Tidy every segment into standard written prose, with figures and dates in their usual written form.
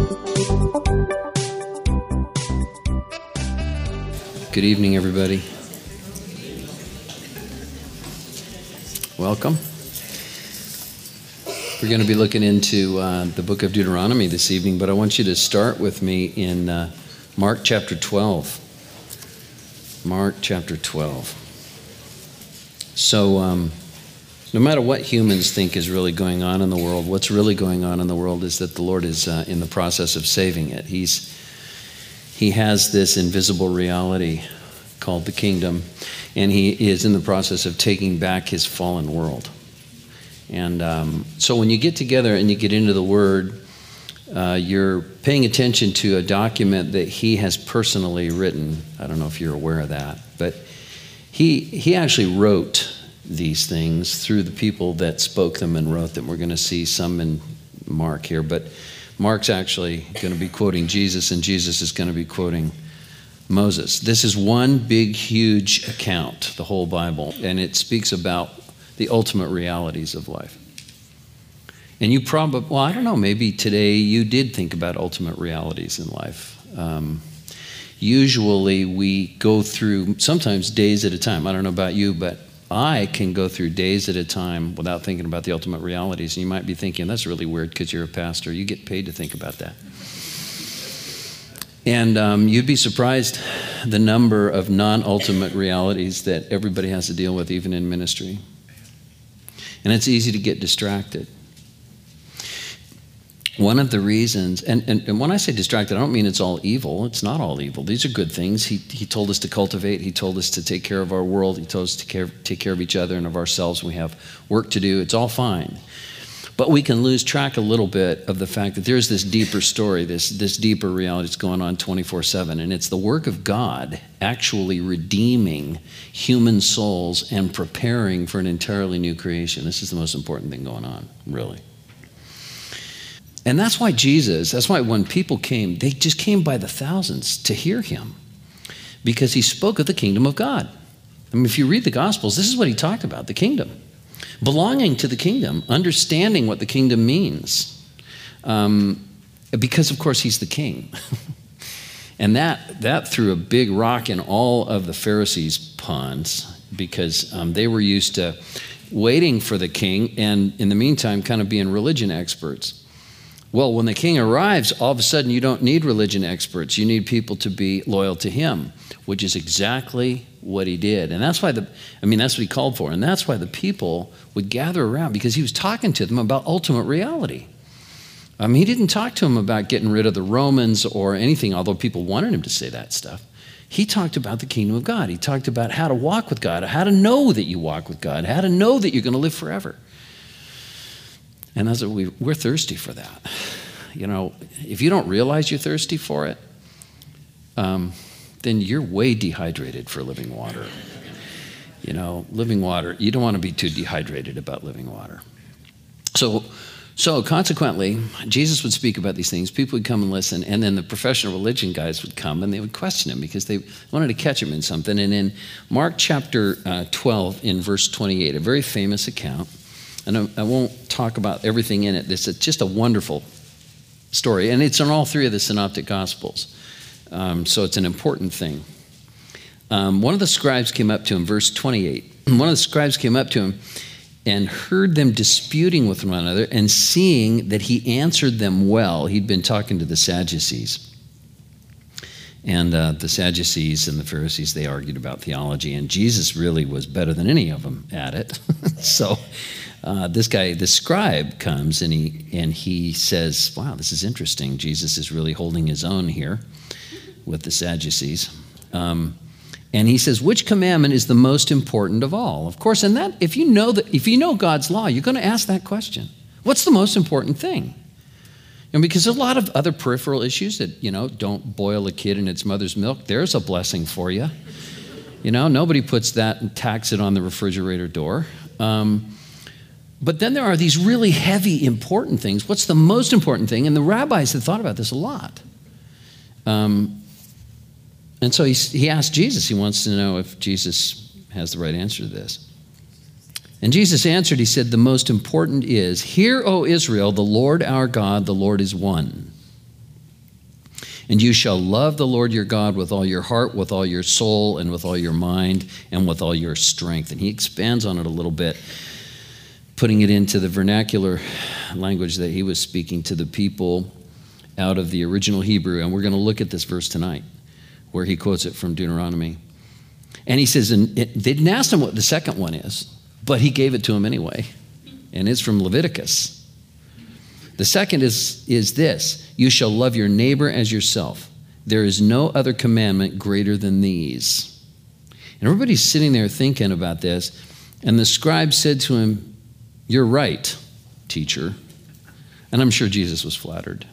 Good evening, everybody. Welcome. We're going to be looking into the book of Deuteronomy this evening, but I want you to start with me in Mark chapter 12. Mark chapter 12. So, no matter what humans think is really going on in the world, what's really going on in the world is that the Lord is in the process of saving it. He has this invisible reality called the kingdom, and he is in the process of taking back his fallen world. And so when you get together and you get into the Word, you're paying attention to a document that he has personally written. I don't know if you're aware of that, but he actually wrote these things through the people that spoke them and wrote them. We're going to see some in Mark here, but Mark's actually going to be quoting Jesus, and Jesus is going to be quoting Moses. This is one big, huge account, the whole Bible, and it speaks about the ultimate realities of life. And you probably, well, I don't know, maybe today you did think about ultimate realities in life. Usually we go through sometimes days at a time. I don't know about you, but I can go through days at a time without thinking about the ultimate realities. And you might be thinking, that's really weird because you're a pastor. You get paid to think about that. And you'd be surprised the number of non-ultimate realities that everybody has to deal with, even in ministry. And it's easy to get distracted. One of the reasons, and when I say distracted, I don't mean it's all evil. It's not all evil. These are good things. He told us to cultivate. He told us to take care of our world. He told us to take care of each other and of ourselves. We have work to do. It's all fine. But we can lose track a little bit of the fact that there's this deeper story, this deeper reality that's going on 24/7. And it's the work of God actually redeeming human souls and preparing for an entirely new creation. This is the most important thing going on, really. And that's why when people came, they just came by the thousands to hear him, because he spoke of the kingdom of God. I mean, if you read the Gospels, this is what he talked about, the kingdom. Belonging to the kingdom, understanding what the kingdom means. Because, of course, he's the king. And that threw a big rock in all of the Pharisees' ponds, because they were used to waiting for the king and, in the meantime, kind of being religion experts. Well, when the king arrives, all of a sudden you don't need religion experts. You need people to be loyal to him, which is exactly what he did. And that's why that's what he called for. And that's why the people would gather around, because he was talking to them about ultimate reality. He didn't talk to them about getting rid of the Romans or anything, although people wanted him to say that stuff. He talked about the kingdom of God. He talked about how to walk with God, how to know that you walk with God, how to know that you're going to live forever. And that's what we're thirsty for that. You know, if you don't realize you're thirsty for it, then you're way dehydrated for living water. You know, living water, you don't want to be too dehydrated about living water. So consequently, Jesus would speak about these things. People would come and listen, and then the professional religion guys would come and they would question him because they wanted to catch him in something. And in Mark chapter 12, in verse 28, a very famous account, and I won't talk about everything in it. This is just a wonderful story, and it's in all three of the synoptic gospels. So it's an important thing. One of the scribes came up to him, verse 28. One of the scribes came up to him and heard them disputing with one another, and seeing that he answered them well, he'd been talking to the Sadducees. And the Sadducees and the Pharisees, they argued about theology, and Jesus really was better than any of them at it. So this guy, the scribe, comes and he says, wow, this is interesting. Jesus is really holding his own here with the Sadducees. And he says, which commandment is the most important of all? Of course, and that if you know God's law, you're going to ask that question. What's the most important thing? And because there's a lot of other peripheral issues that, don't boil a kid in its mother's milk. There's a blessing for you. Nobody puts that and tacks it on the refrigerator door. But then there are these really heavy, important things. What's the most important thing? And the rabbis had thought about this a lot. And so he asked Jesus. He wants to know if Jesus has the right answer to this. And Jesus answered, he said, the most important is, hear, O Israel, the Lord our God, the Lord is one. And you shall love the Lord your God with all your heart, with all your soul, and with all your mind, and with all your strength. And he expands on it a little bit, putting it into the vernacular language that he was speaking to the people out of the original Hebrew. And we're going to look at this verse tonight, where he quotes it from Deuteronomy. And he says, and they didn't ask him what the second one is, but he gave it to him anyway. And it's from Leviticus. The second is this: you shall love your neighbor as yourself. There is no other commandment greater than these. And everybody's sitting there thinking about this. And the scribe said to him, you're right, teacher. And I'm sure Jesus was flattered.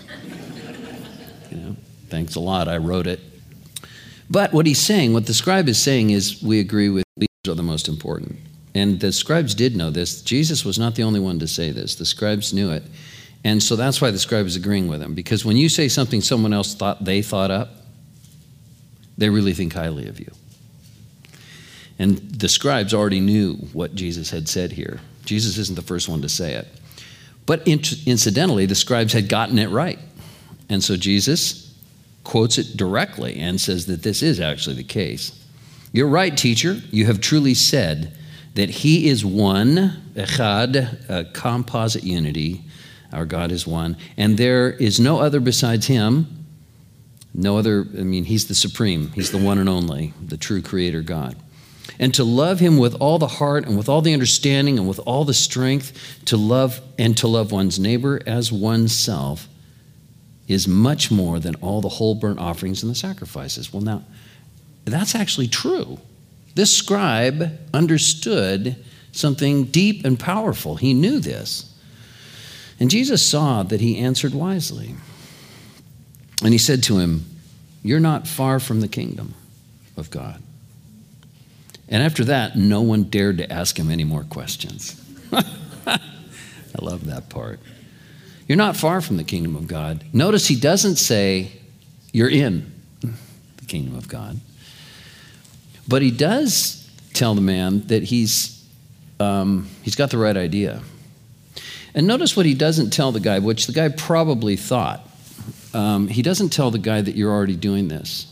Thanks a lot, I wrote it. But what he's saying, what the scribe is saying is, we agree with these are the most important. And the scribes did know this. Jesus was not the only one to say this. The scribes knew it. And so that's why the scribe is agreeing with him. Because when you say something someone else thought they thought up, they really think highly of you. And the scribes already knew what Jesus had said here. Jesus isn't the first one to say it. But incidentally, the scribes had gotten it right. And so Jesus quotes it directly and says that this is actually the case. You're right, teacher. You have truly said that he is one, echad, a composite unity. Our God is one. And there is no other besides him. No other, he's the supreme. He's the one and only, the true creator God. And to love him with all the heart and with all the understanding and with all the strength, to love one's neighbor as oneself is much more than all the whole burnt offerings and the sacrifices. Well, now, that's actually true. This scribe understood something deep and powerful. He knew this. And Jesus saw that he answered wisely. And he said to him, you're not far from the kingdom of God. And after that, no one dared to ask him any more questions. I love that part. You're not far from the kingdom of God. Notice he doesn't say you're in the kingdom of God. But he does tell the man that he's got the right idea. And notice what he doesn't tell the guy, which the guy probably thought. He doesn't tell the guy that you're already doing this.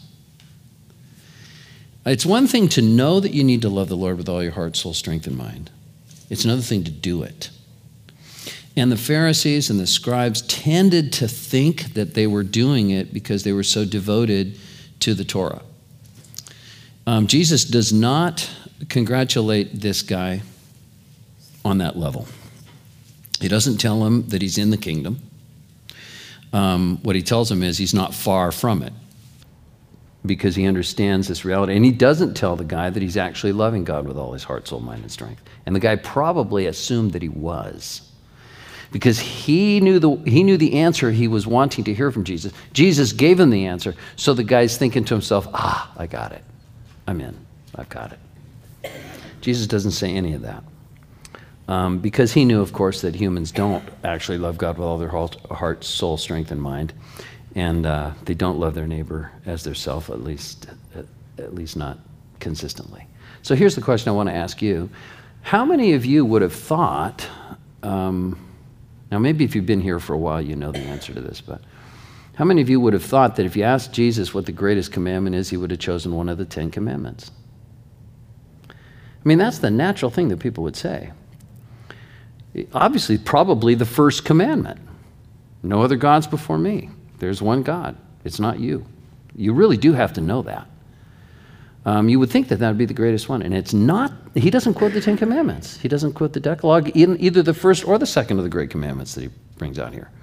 It's one thing to know that you need to love the Lord with all your heart, soul, strength, and mind. It's another thing to do it. And the Pharisees and the scribes tended to think that they were doing it because they were so devoted to the Torah. Jesus does not congratulate this guy on that level. He doesn't tell him that he's in the kingdom. What he tells him is he's not far from it because he understands this reality. And he doesn't tell the guy that he's actually loving God with all his heart, soul, mind, and strength. And the guy probably assumed that he was, because he knew the answer he was wanting to hear from Jesus. Jesus gave him the answer. So the guy's thinking to himself, I got it. I'm in. I've got it. Jesus doesn't say any of that. Because he knew, of course, that humans don't actually love God with all their heart, soul, strength, and mind. And they don't love their neighbor as their self, at least not consistently. So here's the question I want to ask you. How many of you would have thought, now maybe if you've been here for a while, you know the answer to this, but how many of you would have thought that if you asked Jesus what the greatest commandment is, he would have chosen one of the 10 commandments? That's the natural thing that people would say. Obviously, probably the first commandment. No other gods before me. There's one God. It's not you. You really do have to know that. You would think that that would be the greatest one, and it's not. He doesn't quote the 10 commandments. He doesn't quote the Decalogue, either the first or the second of the great commandments that he brings out here.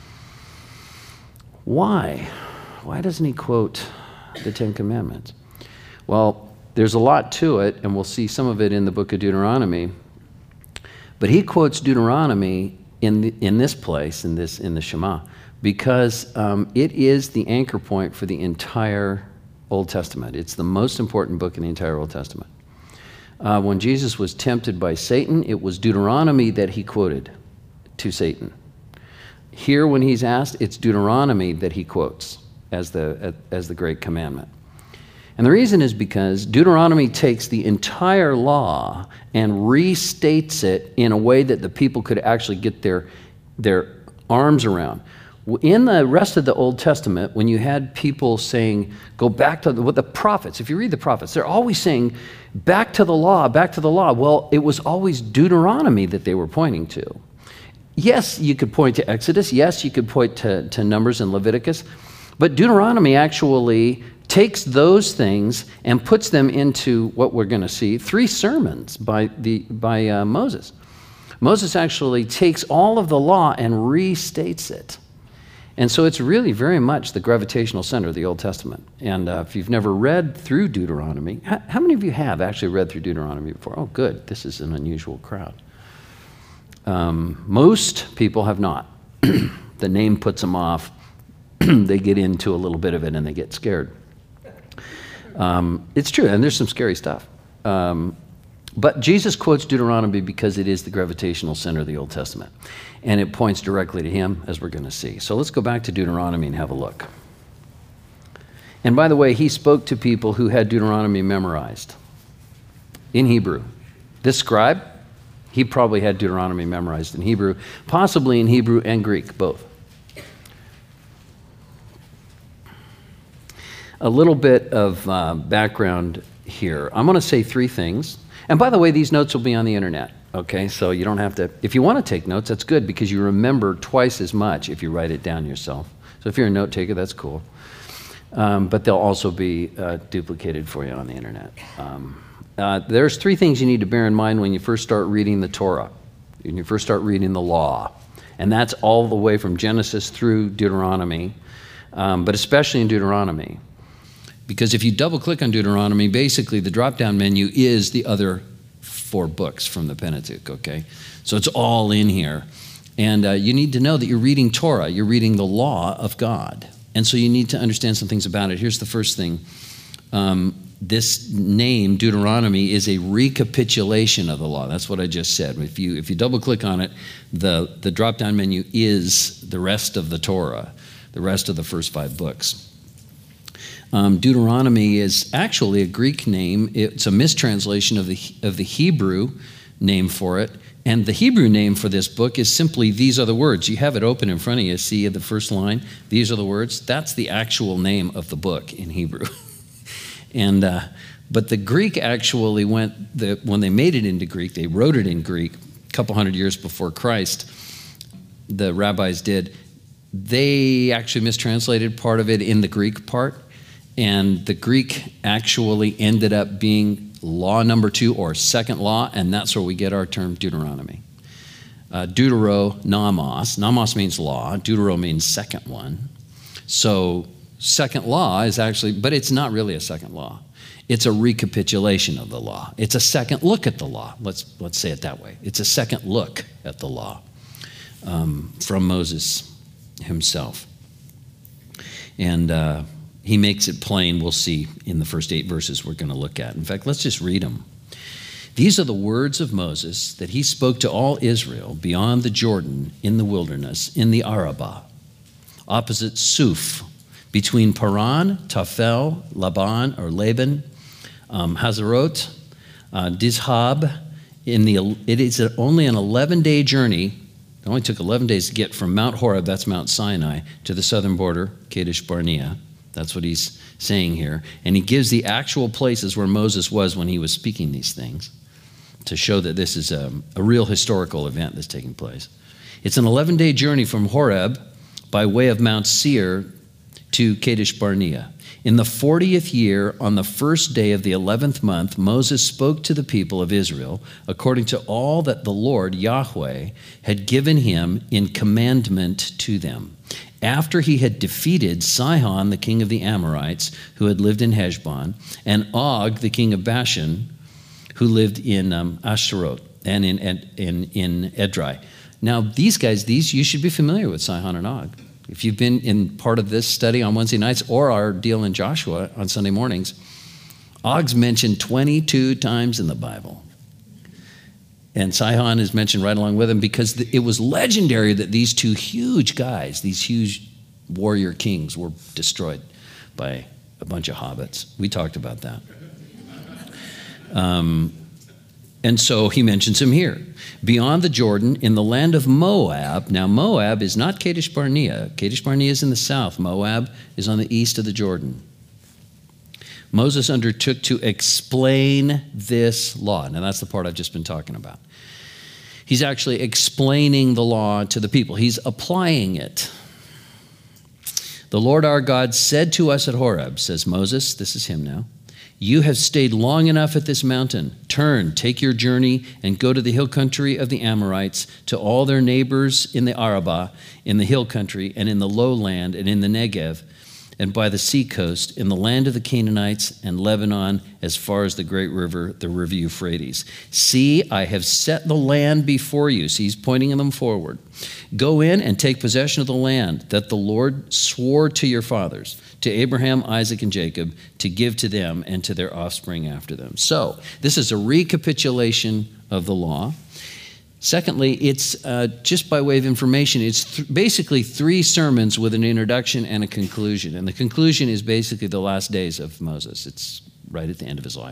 Why? Why doesn't he quote the 10 commandments? Well, there's a lot to it, and we'll see some of it in the book of Deuteronomy. But he quotes Deuteronomy in this place, in the Shema, because it is the anchor point for the entire Old Testament. It's the most important book in the entire Old Testament. When Jesus was tempted by Satan, it was Deuteronomy that he quoted to Satan. Here, when he's asked, it's Deuteronomy that he quotes as the great commandment. And the reason is because Deuteronomy takes the entire law and restates it in a way that the people could actually get their arms around. In the rest of the Old Testament, when you had people saying, go back to what the prophets, if you read the prophets, they're always saying, back to the law, back to the law. Well, it was always Deuteronomy that they were pointing to. Yes, you could point to Exodus. Yes, you could point to Numbers and Leviticus. But Deuteronomy actually takes those things and puts them into what we're going to see, 3 sermons by Moses. Moses actually takes all of the law and restates it. And so it's really very much the gravitational center of the Old Testament. And if you've never read through Deuteronomy, how many of you have actually read through Deuteronomy before? Oh, good. This is an unusual crowd. Most people have not. The name puts them off. They get into a little bit of it and they get scared. It's true, and there's some scary stuff. But Jesus quotes Deuteronomy because it is the gravitational center of the Old Testament. And it points directly to him, as we're going to see. So let's go back to Deuteronomy and have a look. And by the way, he spoke to people who had Deuteronomy memorized in Hebrew. This scribe, he probably had Deuteronomy memorized in Hebrew, possibly in Hebrew and Greek, both. A little bit of background here. I'm going to say 3 things. And by the way, these notes will be on the internet, okay? So you don't have to, if you want to take notes, that's good because you remember twice as much if you write it down yourself. So if you're a note taker, that's cool. But they'll also be duplicated for you on the internet. There's 3 things you need to bear in mind when you first start reading the Torah, when you first start reading the law. And that's all the way from Genesis through Deuteronomy, but especially in Deuteronomy. Because if you double-click on Deuteronomy, basically the drop-down menu is the other 4 books from the Pentateuch, okay? So it's all in here. And you need to know that you're reading Torah. You're reading the law of God. And so you need to understand some things about it. Here's the first thing. This name, Deuteronomy, is a recapitulation of the law. That's what I just said. If you double-click on it, the drop-down menu is the rest of the Torah, the rest of the first 5 books. Deuteronomy is actually a Greek name. It's a mistranslation of the Hebrew name for it. And the Hebrew name for this book is simply, these are the words. You have it open in front of you. See the first line? These are the words. That's the actual name of the book in Hebrew. But the Greek actually when they made it into Greek, they wrote it in Greek a couple hundred years before Christ. The rabbis did. They actually mistranslated part of it in the Greek part. And the Greek actually ended up being law number 2 or second law, and that's where we get our term Deuteronomy. Deuteronomos. Nomos means law. Deutero means second one. So second law is actually, but it's not really a second law. It's a recapitulation of the law. It's a second look at the law. Let's say it that way. It's a second look at the law from Moses himself. And he makes it plain, we'll see in the first 8 verses we're going to look at. In fact, let's just read them. These are the words of Moses that he spoke to all Israel beyond the Jordan in the wilderness, in the Arabah, opposite Suf, between Paran, Tafel, Laban, Hazarot, Dizhab. It is only an 11-day journey. It only took 11 days to get from Mount Horeb, that's Mount Sinai, to the southern border, Kadesh Barnea. That's what he's saying here. And he gives the actual places where Moses was when he was speaking these things to show that this is a real historical event that's taking place. It's an 11-day journey from Horeb by way of Mount Seir to Kadesh Barnea. In the 40th year, on the first day of the 11th month, Moses spoke to the people of Israel according to all that the Lord, Yahweh, had given him in commandment to them. After he had defeated Sihon, the king of the Amorites, who had lived in Heshbon, and Og, the king of Bashan, who lived in Ashtaroth and in Edrei. Now, these guys, you should be familiar with Sihon and Og. If you've been in part of this study on Wednesday nights or our deal in Joshua on Sunday mornings, Og's mentioned 22 times in the Bible. And Sihon is mentioned right along with him because it was legendary that these 2 huge guys, these huge warrior kings, were destroyed by a bunch of hobbits. We talked about that. And so he mentions him here. Beyond the Jordan, in the land of Moab. Now, Moab is not Kadesh Barnea. Kadesh Barnea is in the south. Moab is on the east of the Jordan. Moses undertook to explain this law. Now, that's the part I've just been talking about. He's actually explaining the law to the people. He's applying it. The Lord our God said to us at Horeb, says Moses, this is him now, you have stayed long enough at this mountain. Turn, take your journey, and go to the hill country of the Amorites, to all their neighbors in the Arabah, in the hill country, and in the lowland, and in the Negev, and by the seacoast, in the land of the Canaanites, and Lebanon, as far as the great river, the river Euphrates. See, I have set the land before you. See, he's pointing them forward. Go in and take possession of the land that the Lord swore to your fathers, to Abraham, Isaac, and Jacob, to give to them and to their offspring after them. So, this is a recapitulation of the law. Secondly, it's just by way of information, it's basically 3 sermons with an introduction and a conclusion. And the conclusion is basically the last days of Moses. It's right at the end of his life.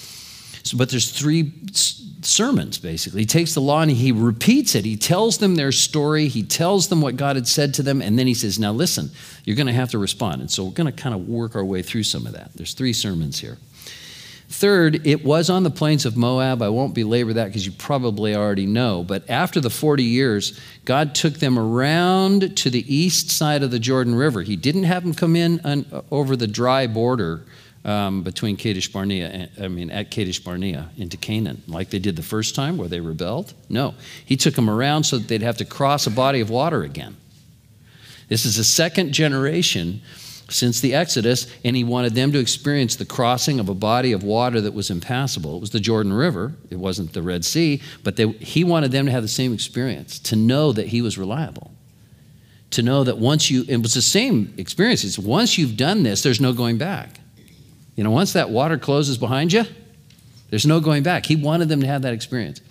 So, but there's 3 sermons, basically. He takes the law and he repeats it. He tells them their story. He tells them what God had said to them. And then he says, now listen, you're going to have to respond. And so we're going to kind of work our way through some of that. There's 3 sermons here. Third, it was on the plains of Moab. I won't belabor that because you probably already know. But after the 40 years, God took them around to the east side of the Jordan River. He didn't have them come in over the dry border between Kadesh Barnea, at Kadesh Barnea into Canaan, like they did the first time where they rebelled. No, he took them around so that they'd have to cross a body of water again. This is the second generation since the Exodus, and he wanted them to experience the crossing of a body of water that was impassable. It was the Jordan River. It wasn't the Red Sea, but he wanted them to have the same experience, to know that he was reliable, to know that it was the same experience. It's once you've done this, there's no going back. You know, once that water closes behind you, there's no going back. He wanted them to have that experience.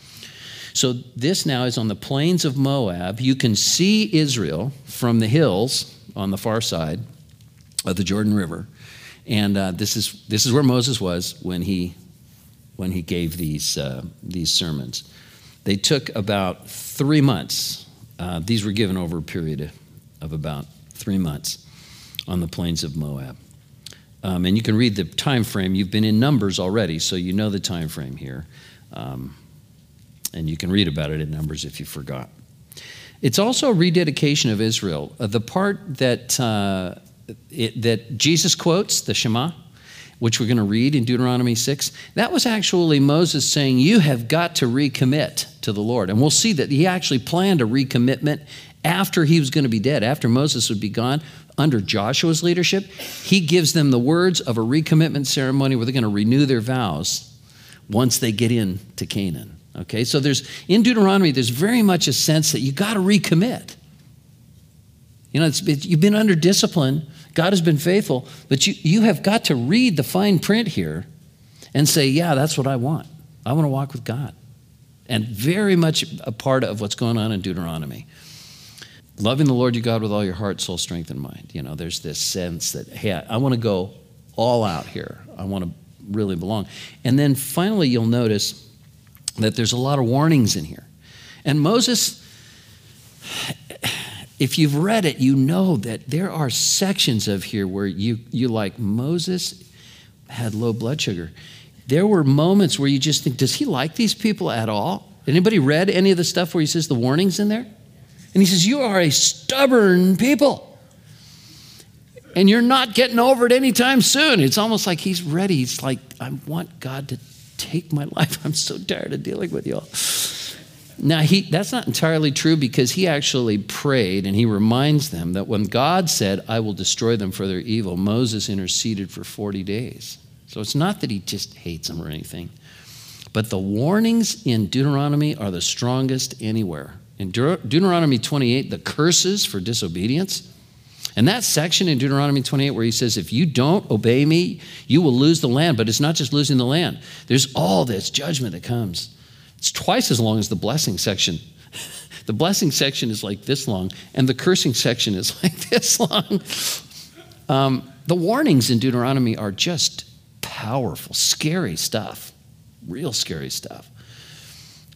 So this now is on the plains of Moab. You can see Israel from the hills on the far side of the Jordan River, and this is where Moses was when he gave these sermons. They took about 3 months. These were given over a period of about 3 months on the plains of Moab, and you can read the time frame. You've been in Numbers already, so you know the time frame here, and you can read about it in Numbers if you forgot. It's also a rededication of Israel. The part that Jesus quotes, the Shema, which we're going to read in Deuteronomy 6, that was actually Moses saying, you have got to recommit to the Lord. And we'll see that he actually planned a recommitment after he was going to be dead, after Moses would be gone. Under Joshua's leadership, he gives them the words of a recommitment ceremony where they're going to renew their vows once they get into Canaan. Okay, so in Deuteronomy, there's very much a sense that you got to recommit. You know, you've been under discipline. God has been faithful, but you have got to read the fine print here and say, yeah, that's what I want. I want to walk with God. And very much a part of what's going on in Deuteronomy. Loving the Lord your God with all your heart, soul, strength, and mind. You know, there's this sense that, hey, I want to go all out here. I want to really belong. And then finally, you'll notice that there's a lot of warnings in here. And Moses, if you've read it, you know that there are sections of here where you like, Moses had low blood sugar. There were moments where you just think, does he like these people at all? Anybody read any of the stuff where he says the warnings in there? And he says, you are a stubborn people. And you're not getting over it anytime soon. It's almost like he's ready. He's like, I want God to take my life. I'm so tired of dealing with y'all. Now, that's not entirely true, because he actually prayed and he reminds them that when God said, I will destroy them for their evil, Moses interceded for 40 days. So it's not that he just hates them or anything. But the warnings in Deuteronomy are the strongest anywhere. In Deuteronomy 28, the curses for disobedience. And that section in Deuteronomy 28 where he says, if you don't obey me, you will lose the land. But it's not just losing the land. There's all this judgment that comes. It's twice as long as the blessing section. The blessing section is like this long, and the cursing section is like this long. The warnings in Deuteronomy are just powerful, scary stuff, real scary stuff.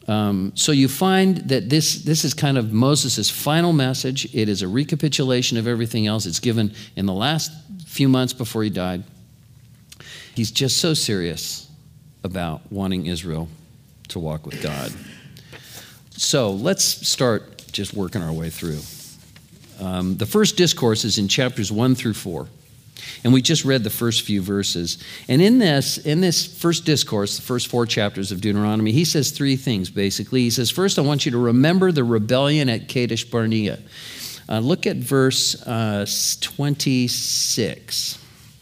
So you find that this is kind of Moses' final message. It is a recapitulation of everything else. It's given in the last few months before he died. He's just so serious about wanting Israel to walk with God. So let's start just working our way through. The first discourse is in chapters 1 through 4. And we just read the first few verses. And in this first discourse, the first 4 chapters of Deuteronomy, he says 3 things, basically. He says, first, I want you to remember the rebellion at Kadesh Barnea. Look at verse 26.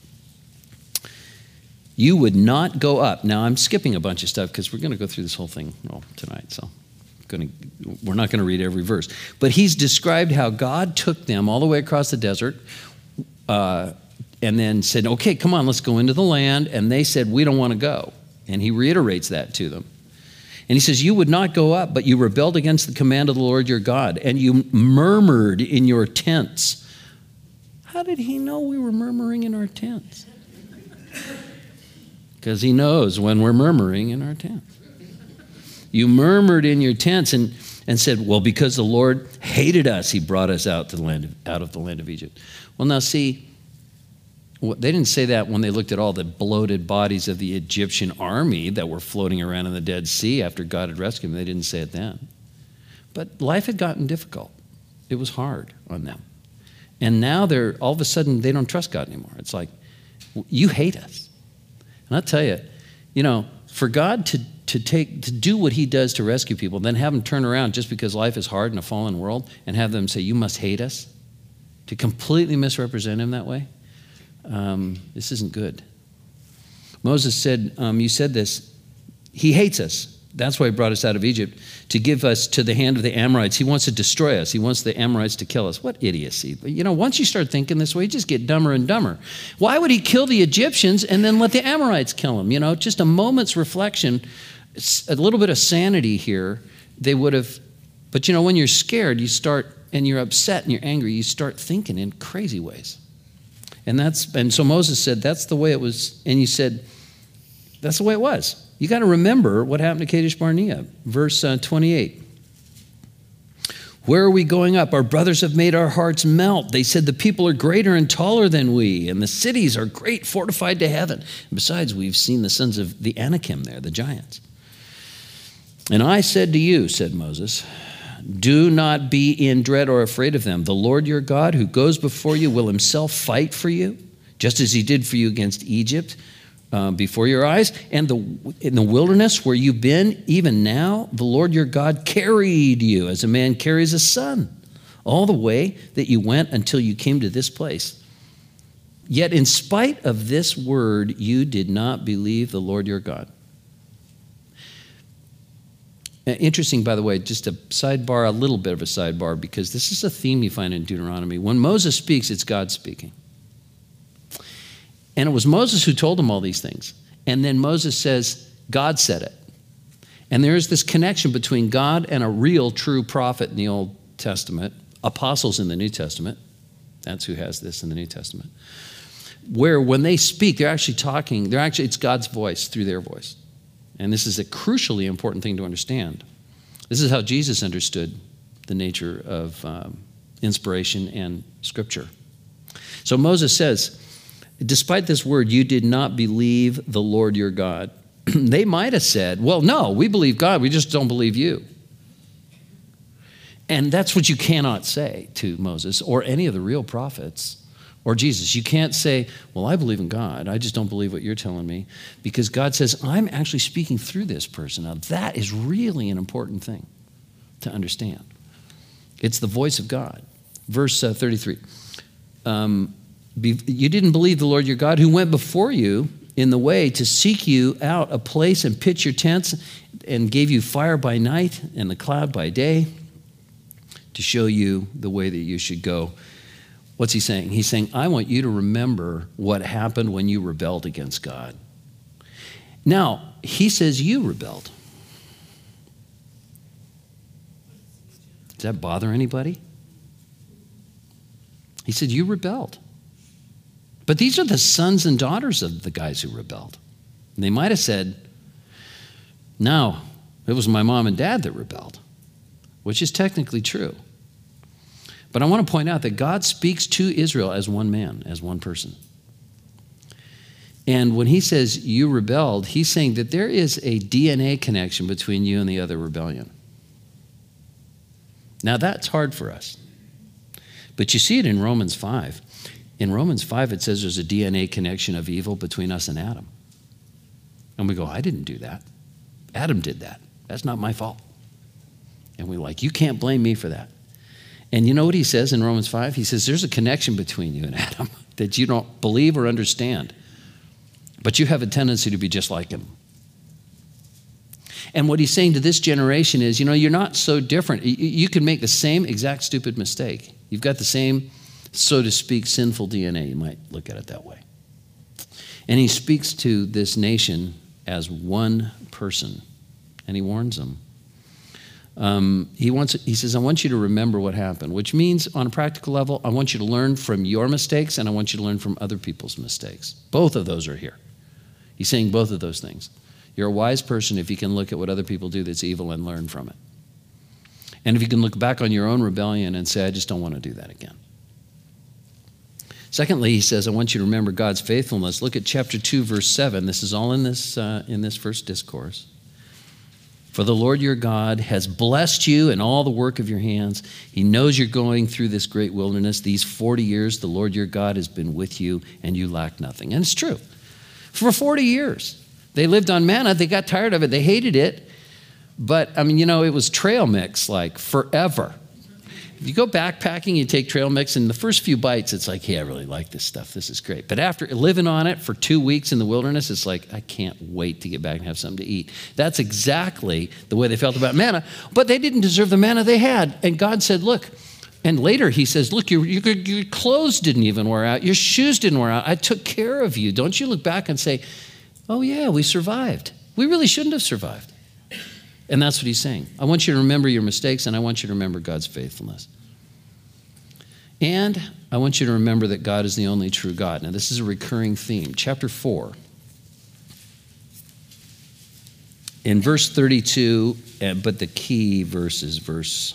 You would not go up. Now, I'm skipping a bunch of stuff because we're going to go through this whole thing tonight, so we're not going to read every verse. But he's described how God took them all the way across the desert and then said, okay, come on, let's go into the land. And they said, we don't want to go. And he reiterates that to them. And he says, you would not go up, but you rebelled against the command of the Lord your God, and you murmured in your tents. How did he know we were murmuring in our tents? Because he knows when we're murmuring in our tents. You murmured in your tents and said, well, because the Lord hated us, he brought us out of the land of Egypt. Well, now see, they didn't say that when they looked at all the bloated bodies of the Egyptian army that were floating around in the Dead Sea after God had rescued them. They didn't say it then. But life had gotten difficult. It was hard on them. And now all of a sudden, they don't trust God anymore. It's like, you hate us. And I'll tell you, for God to do what he does to rescue people, then have them turn around just because life is hard in a fallen world and have them say, you must hate us, to completely misrepresent him that way, this isn't good. Moses said, you said this, he hates us. That's why he brought us out of Egypt, to give us to the hand of the Amorites. He wants to destroy us. He wants the Amorites to kill us. What idiocy. Once you start thinking this way, you just get dumber and dumber. Why would he kill the Egyptians and then let the Amorites kill them? Just a moment's reflection, a little bit of sanity here, they would have. But when you're scared, you start, and you're upset and you're angry, you start thinking in crazy ways. And so Moses said, that's the way it was. And you said, that's the way it was. You got to remember what happened to Kadesh Barnea. Verse 28. Where are we going up? Our brothers have made our hearts melt. They said the people are greater and taller than we, and the cities are great, fortified to heaven. And besides, we've seen the sons of the Anakim there, the giants. And I said to you, said Moses, do not be in dread or afraid of them. The Lord your God, who goes before you, will himself fight for you, just as he did for you against Egypt, before your eyes. And in the wilderness where you've been, even now, the Lord your God carried you as a man carries a son, all the way that you went until you came to this place. Yet in spite of this word, you did not believe the Lord your God. Interesting, by the way, just a sidebar, a little bit of a sidebar, because this is a theme you find in Deuteronomy. When Moses speaks, it's God speaking. And it was Moses who told him all these things. And then Moses says, God said it. And there is this connection between God and a real, true prophet in the Old Testament, apostles in the New Testament. That's who has this in the New Testament. Where when they speak, they're actually talking, it's God's voice through their voice. And this is a crucially important thing to understand. This is how Jesus understood the nature of inspiration and Scripture. So Moses says, despite this word, you did not believe the Lord your God. They might have said, well, no, we believe God, we just don't believe you. And that's what you cannot say to Moses or any of the real prophets or Jesus. You can't say, well, I believe in God, I just don't believe what you're telling me, because God says, I'm actually speaking through this person. Now, that is really an important thing to understand. It's the voice of God. Verse 33. You didn't believe the Lord your God, who went before you in the way to seek you out a place and pitch your tents, and gave you fire by night and the cloud by day to show you the way that you should go. What's he saying? He's saying, I want you to remember what happened when you rebelled against God. Now, he says you rebelled. Does that bother anybody? He said, you rebelled. But these are the sons and daughters of the guys who rebelled. And they might have said, no, It was my mom and dad that rebelled, which is technically true. But I want to point out that God speaks to Israel as one man, as one person. And when he says you rebelled, he's saying that there is a DNA connection between you and the other rebellion. Now that's hard for us. But you see it in Romans 5. In Romans 5, it says there's a DNA connection of evil between us and Adam. And we go, I didn't do that. Adam did that. That's not my fault. And we're like, you can't blame me for that. And you know what he says in Romans 5? He says there's a connection between you and Adam that you don't believe or understand. But you have a tendency to be just like him. And what he's saying to this generation is, you're not so different. You can make the same exact stupid mistake. You've got the same, so to speak, sinful DNA. You might look at it that way. And he speaks to this nation as one person. And he warns them. He says, I want you to remember what happened, which means on a practical level, I want you to learn from your mistakes and I want you to learn from other people's mistakes. Both of those are here. He's saying both of those things. You're a wise person if you can look at what other people do that's evil and learn from it. And if you can look back on your own rebellion and say, I just don't want to do that again. Secondly, he says, I want you to remember God's faithfulness. Look at chapter 2, verse 7. This is all in this first discourse. For the Lord your God has blessed you in all the work of your hands. He knows you're going through this great wilderness. These 40 years, the Lord your God has been with you, and you lack nothing. And it's true. For 40 years, they lived on manna. They got tired of it. They hated it. But, it was trail mix, like forever. If you go backpacking, you take trail mix, and the first few bites, it's like, hey, I really like this stuff. This is great. But after living on it for 2 weeks in the wilderness, it's like, I can't wait to get back and have something to eat. That's exactly the way they felt about manna. But they didn't deserve the manna they had. And God said, look, and later he says, look, your clothes didn't even wear out. Your shoes didn't wear out. I took care of you. Don't you look back and say, oh, yeah, we survived. We really shouldn't have survived. And that's what he's saying. I want you to remember your mistakes, and I want you to remember God's faithfulness. And I want you to remember that God is the only true God. Now, this is a recurring theme. Chapter 4. In verse 32, but the key verse is verse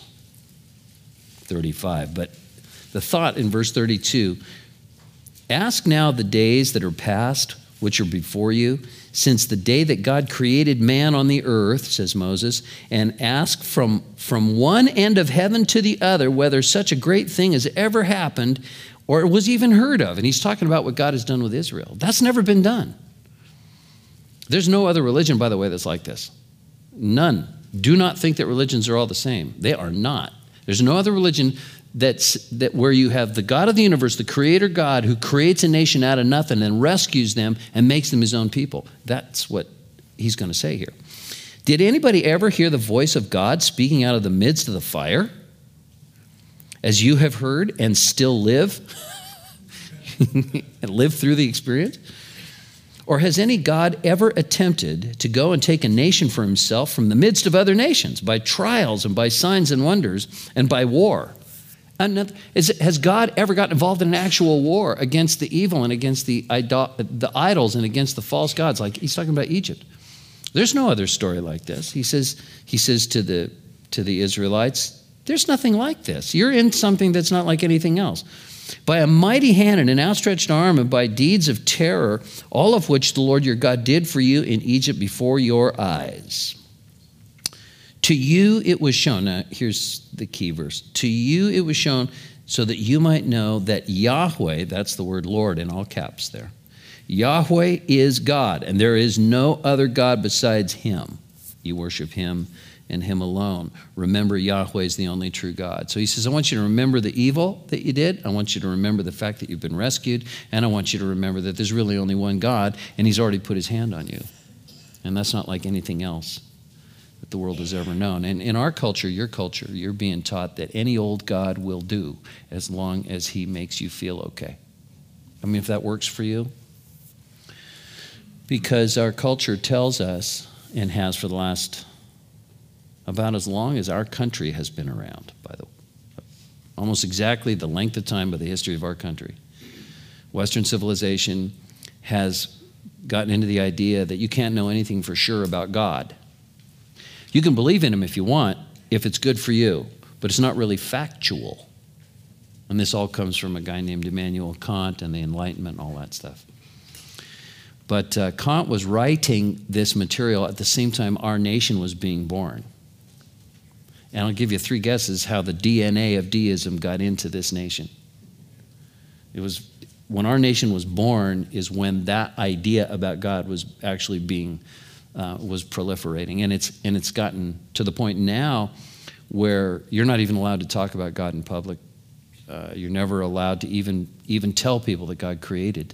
35. But the thought in verse 32, ask now the days that are past, which are before you, since the day that God created man on the earth, says Moses, and ask from one end of heaven to the other whether such a great thing has ever happened or was even heard of. And he's talking about what God has done with Israel. That's never been done. There's no other religion, by the way, that's like this. None. Do not think that religions are all the same. They are not. There's no other religion that where you have the God of the universe, the creator God, who creates a nation out of nothing and rescues them and makes them his own people. That's what he's going to say here. Did anybody ever hear the voice of God speaking out of the midst of the fire? As you have heard and still live? And live through the experience? Or has any God ever attempted to go and take a nation for himself from the midst of other nations by trials and by signs and wonders and by war? Has God ever gotten involved in an actual war against the evil and against the idols and against the false gods? Like he's talking about Egypt. There's no other story like this. He says to the Israelites, there's nothing like this. You're in something that's not like anything else. By a mighty hand and an outstretched arm and by deeds of terror, all of which the Lord your God did for you in Egypt before your eyes. To you it was shown, now here's the key verse, to you it was shown so that you might know that Yahweh, that's the word Lord in all caps there, Yahweh is God, and there is no other God besides him. You worship him and him alone. Remember, Yahweh is the only true God. So he says, I want you to remember the evil that you did. I want you to remember the fact that you've been rescued. And I want you to remember that there's really only one God, and he's already put his hand on you. And that's not like anything else that the world has ever known. And in our culture, your culture, you're being taught that any old God will do as long as he makes you feel okay. I mean, if that works for you. Because our culture tells us, and has for the last about as long as our country has been around, by the way. Almost exactly the length of time of the history of our country. Western civilization has gotten into the idea that you can't know anything for sure about God. You can believe in him if you want, if it's good for you, but it's not really factual. And this all comes from a guy named Immanuel Kant and the Enlightenment and all that stuff. But Kant was writing this material at the same time our nation was being born. And I'll give you 3 guesses how the DNA of deism got into this nation. It was when our nation was born is when that idea about God was actually was proliferating. And it's gotten to the point now where you're not even allowed to talk about God in public. You're never allowed to even tell people that God created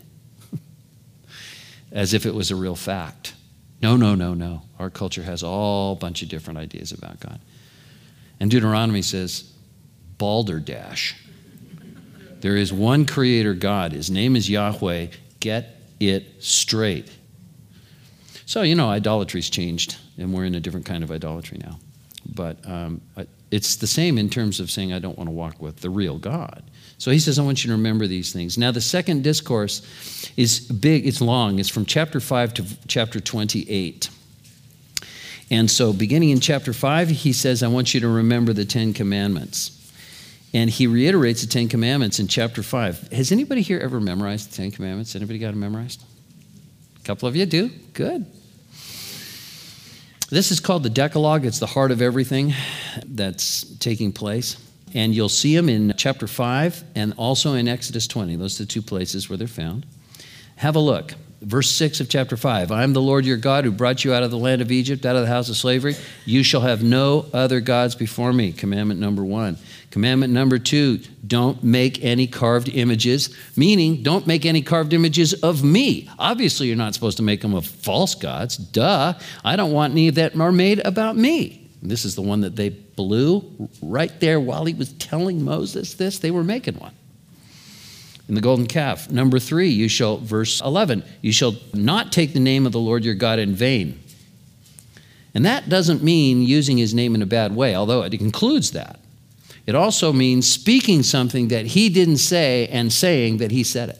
as if it was a real fact. No. Our culture has all bunch of different ideas about God. And Deuteronomy says, balderdash. There is one creator God. His name is Yahweh. Get it straight. So, idolatry's changed, and we're in a different kind of idolatry now. But it's the same in terms of saying, I don't want to walk with the real God. So he says, I want you to remember these things. Now, the second discourse is big. It's long. It's from chapter 5 to chapter 28. And so beginning in chapter 5, he says, I want you to remember the 10 Commandments. And he reiterates the 10 Commandments in chapter 5. Has anybody here ever memorized the 10 Commandments? Anybody got them memorized? A couple of you do? Good. This is called the Decalogue. It's the heart of everything that's taking place. And you'll see them in chapter 5 and also in Exodus 20. Those are the 2 places where they're found. Have a look. Verse 6 of chapter 5, I am the Lord your God who brought you out of the land of Egypt, out of the house of slavery. You shall have no other gods before me. Commandment number 1. Commandment number 2, don't make any carved images, meaning don't make any carved images of me. Obviously, you're not supposed to make them of false gods. Duh. I don't want any that are made about me. And this is the one that they blew right there while he was telling Moses this. They were making one. In the golden calf. Number 3, verse 11, you shall not take the name of the Lord your God in vain. And that doesn't mean using his name in a bad way, although it includes that. It also means speaking something that he didn't say and saying that he said it.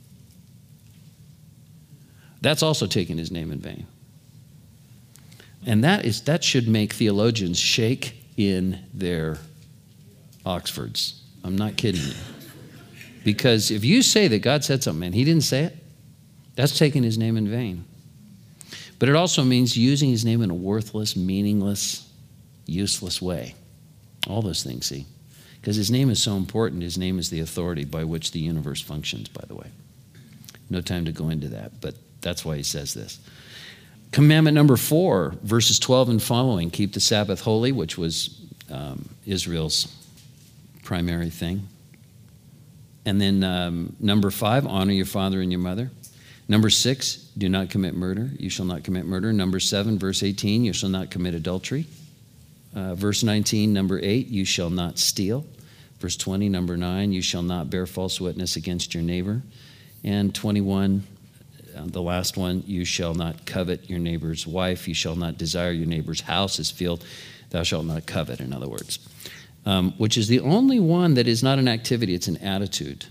That's also taking his name in vain. And that should make theologians shake in their Oxfords. I'm not kidding you. Because if you say that God said something and he didn't say it, that's taking his name in vain. But it also means using his name in a worthless, meaningless, useless way. All those things, see? Because his name is so important. His name is the authority by which the universe functions, by the way. No time to go into that, but that's why he says this. Commandment number 4, verses 12 and following, keep the Sabbath holy, which was Israel's primary thing. And then number 5, honor your father and your mother. Number 6, do not commit murder. You shall not commit murder. Number 7, verse 18, you shall not commit adultery. Verse 19, number 8, you shall not steal. Verse 20, number 9, you shall not bear false witness against your neighbor. And 21, the last one, you shall not covet your neighbor's wife. You shall not desire your neighbor's house, his field. Thou shalt not covet, in other words. Which is the only one that is not an activity, it's an attitude.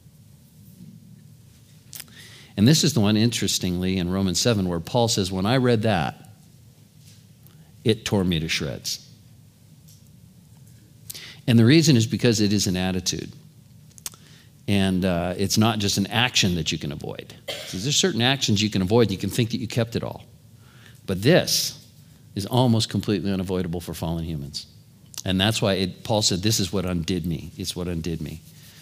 And this is the one, interestingly, in Romans 7, where Paul says, when I read that, it tore me to shreds. And the reason is because it is an attitude. And it's not just an action that you can avoid. So there's certain actions you can avoid, you can think that you kept it all. But this is almost completely unavoidable for fallen humans. And that's why Paul said, this is what undid me. It's what undid me.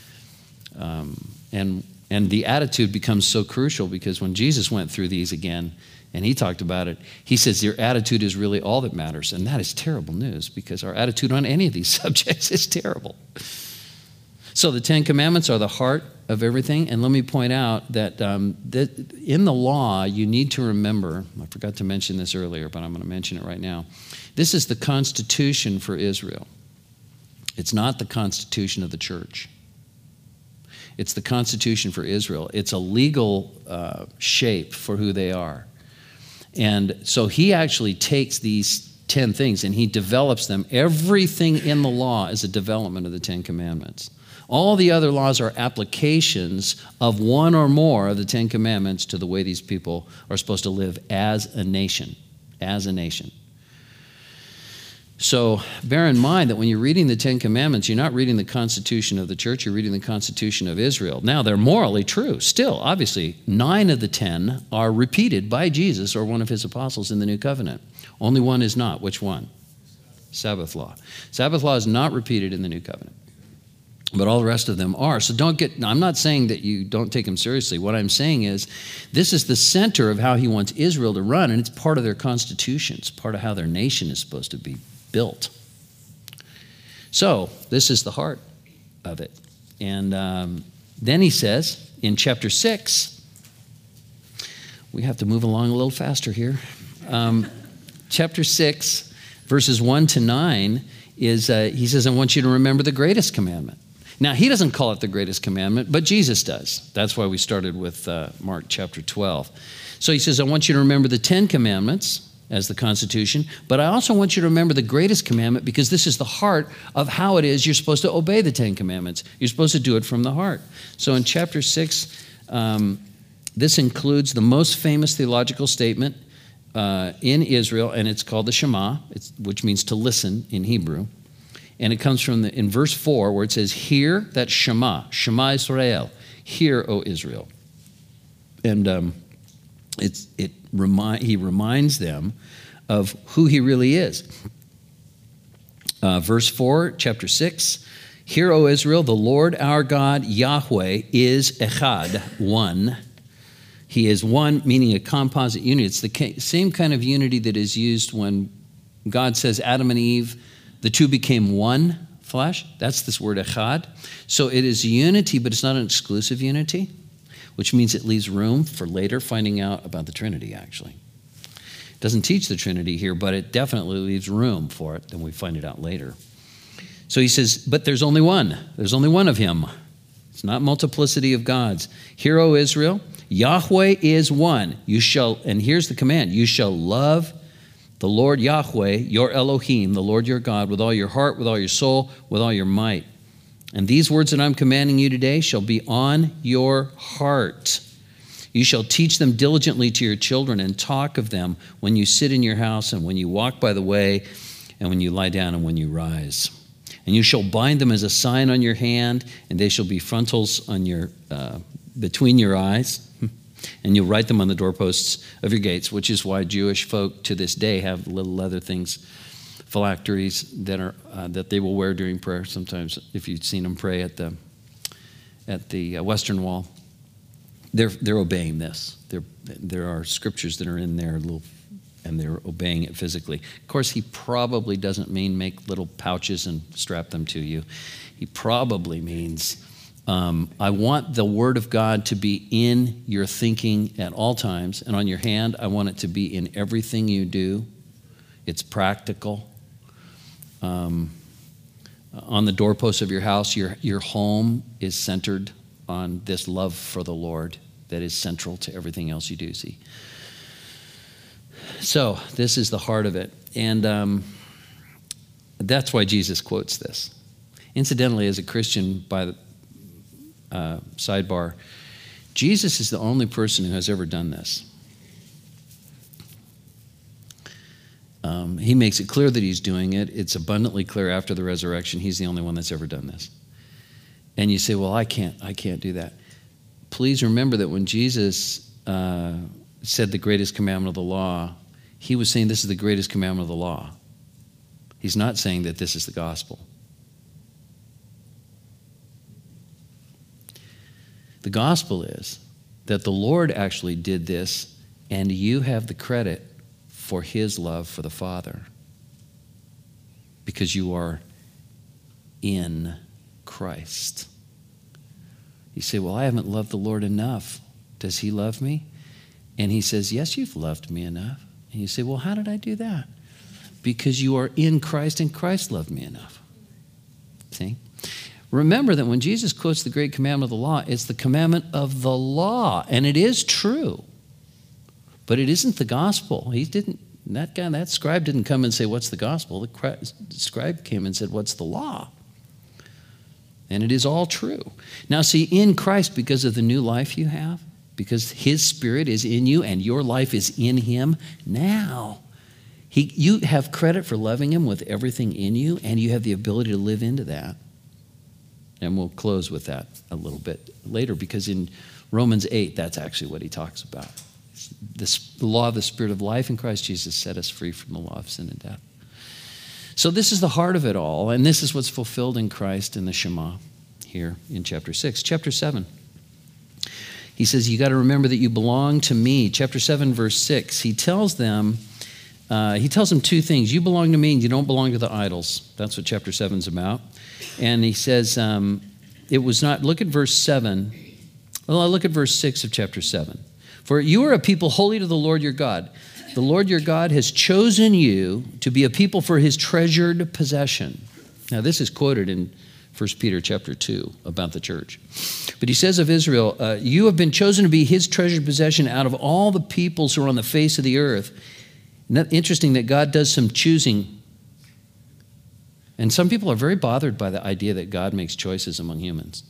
And the attitude becomes so crucial because when Jesus went through these again, and he talked about it, he says your attitude is really all that matters. And that is terrible news because our attitude on any of these subjects is terrible. So the 10 Commandments are the heart of everything. And let me point out that in the law, you need to remember, I forgot to mention this earlier, but I'm going to mention it right now. This is the constitution for Israel. It's not the constitution of the church. It's the constitution for Israel. It's a legal shape for who they are. And so he actually takes these 10 things and he develops them. Everything in the law is a development of the 10 Commandments. All the other laws are applications of one or more of the 10 Commandments to the way these people are supposed to live as a nation. As a nation. So bear in mind that when you're reading the Ten Commandments, you're not reading the Constitution of the church, you're reading the Constitution of Israel. Now, they're morally true. Still, obviously, 9 of the 10 are repeated by Jesus or one of his apostles in the New Covenant. Only one is not. Which one? Sabbath law. Sabbath law is not repeated in the New Covenant, but all the rest of them are. So I'm not saying that you don't take them seriously. What I'm saying is this is the center of how he wants Israel to run, and it's part of their constitution. It's part of how their nation is supposed to be built. So this is the heart of it. And then he says in chapter 6, we have to move along a little faster here. Chapter 6, verses 1 to 9 is, he says, I want you to remember the greatest commandment. Now, he doesn't call it the greatest commandment, but Jesus does. That's why we started with Mark chapter 12. So he says, I want you to remember the 10 commandments as the Constitution, but I also want you to remember the greatest commandment because this is the heart of how it is you're supposed to obey the 10 commandments. You're supposed to do it from the heart. So in chapter 6, this includes the most famous theological statement in Israel, and it's called the Shema, which means to listen in Hebrew. And it comes from in verse 4 where it says, hear, that Shema Israel, hear, O Israel. And he reminds them of who he really is. Verse 4, chapter 6, hear, O Israel, the Lord our God, Yahweh, is echad, one. He is one, meaning a composite unity. It's the same kind of unity that is used when God says Adam and Eve, the two became one flesh. That's this word echad. So it is unity, but it's not an exclusive unity, which means it leaves room for later finding out about the Trinity, actually. It doesn't teach the Trinity here, but it definitely leaves room for it, then we find it out later. So he says, but there's only one. There's only one of him. It's not multiplicity of gods. Hear, O Israel, Yahweh is one. You shall, and here's the command, you shall love the Lord Yahweh, your Elohim, the Lord your God, with all your heart, with all your soul, with all your might. And these words that I'm commanding you today shall be on your heart. You shall teach them diligently to your children and talk of them when you sit in your house and when you walk by the way and when you lie down and when you rise. And you shall bind them as a sign on your hand, and they shall be frontals on your between your eyes. And you'll write them on the doorposts of your gates, which is why Jewish folk to this day have little leather things, phylacteries that they will wear during prayer. Sometimes, if you've seen them pray at the Western Wall, they're obeying this. There are scriptures that are in there, and they're obeying it physically. Of course, he probably doesn't mean make little pouches and strap them to you. He probably means I want the Word of God to be in your thinking at all times, and on your hand, I want it to be in everything you do. It's practical. On the doorposts of your house, your home is centered on this love for the Lord that is central to everything else you do, see. So this is the heart of it, and that's why Jesus quotes this. Incidentally, as a Christian, by the sidebar, Jesus is the only person who has ever done this. He makes it clear that he's doing it. It's abundantly clear after the resurrection. He's the only one that's ever done this. And you say, well, I can't do that. Please remember that when Jesus said the greatest commandment of the law, he was saying this is the greatest commandment of the law. He's not saying that this is the gospel. The gospel is that the Lord actually did this, and you have the credit for his love for the Father because you are in Christ. You say, well, I haven't loved the Lord enough. Does he love me? And he says, yes, you've loved me enough. And you say, well, how did I do that? Because you are in Christ, and Christ loved me enough. See? Remember that when Jesus quotes the great commandment of the law, it's the commandment of the law, and it is true. But it isn't the gospel. That scribe didn't come and say, what's the gospel? The scribe came and said, what's the law? And it is all true. Now see, in Christ, because of the new life you have, because his Spirit is in you and your life is in him, now You have credit for loving him with everything in you, and you have the ability to live into that. And we'll close with that a little bit later, because in Romans 8, that's actually what he talks about. The law of the Spirit of life in Christ Jesus set us free from the law of sin and death. So this is the heart of it all, and this is what's fulfilled in Christ in the Shema here in chapter 6. Chapter 7, he says, you got to remember that you belong to me. Chapter 7, verse 6, he tells them two things. You belong to me, and you don't belong to the idols. That's what chapter 7 is about. And he says, it was not, look at verse 7. Well, look at verse 6 of chapter 7. For you are a people holy to the Lord your God. The Lord your God has chosen you to be a people for his treasured possession. Now, this is quoted in 1 Peter chapter 2 about the church. But he says of Israel, you have been chosen to be his treasured possession out of all the peoples who are on the face of the earth. Isn't that interesting that God does some choosing? And some people are very bothered by the idea that God makes choices among humans.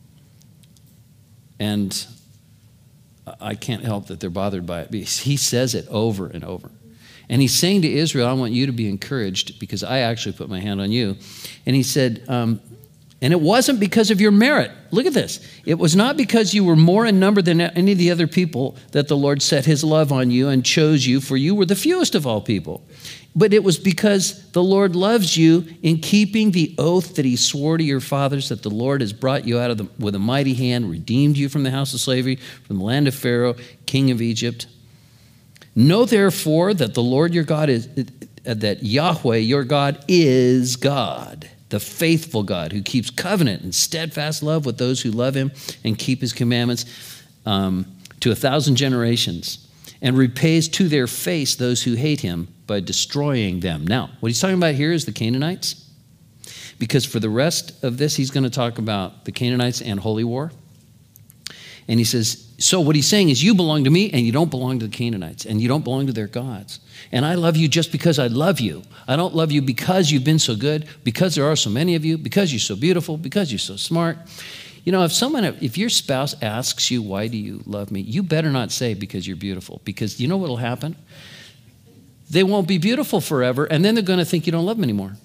And I can't help that they're bothered by it, because he says it over and over. And he's saying to Israel, I want you to be encouraged because I actually put my hand on you. And he said, and it wasn't because of your merit. Look at this. It was not because you were more in number than any of the other people that the Lord set his love on you and chose you, for you were the fewest of all people. But it was because the Lord loves you in keeping the oath that he swore to your fathers, that the Lord has brought you out with a mighty hand, redeemed you from the house of slavery, from the land of Pharaoh, king of Egypt. Know therefore that the Lord your God that Yahweh your God is God, the faithful God who keeps covenant and steadfast love with those who love him and keep his commandments to 1,000 generations, and repays to their face those who hate him by destroying them. Now, what he's talking about here is the Canaanites, because for the rest of this, he's going to talk about the Canaanites and holy war. And he says, so what he's saying is you belong to me and you don't belong to the Canaanites and you don't belong to their gods. And I love you just because I love you. I don't love you because you've been so good, because there are so many of you, because you're so beautiful, because you're so smart. You know, if your spouse asks you, why do you love me? You better not say because you're beautiful, because you know what will happen? They won't be beautiful forever, and then they're going to think you don't love them anymore.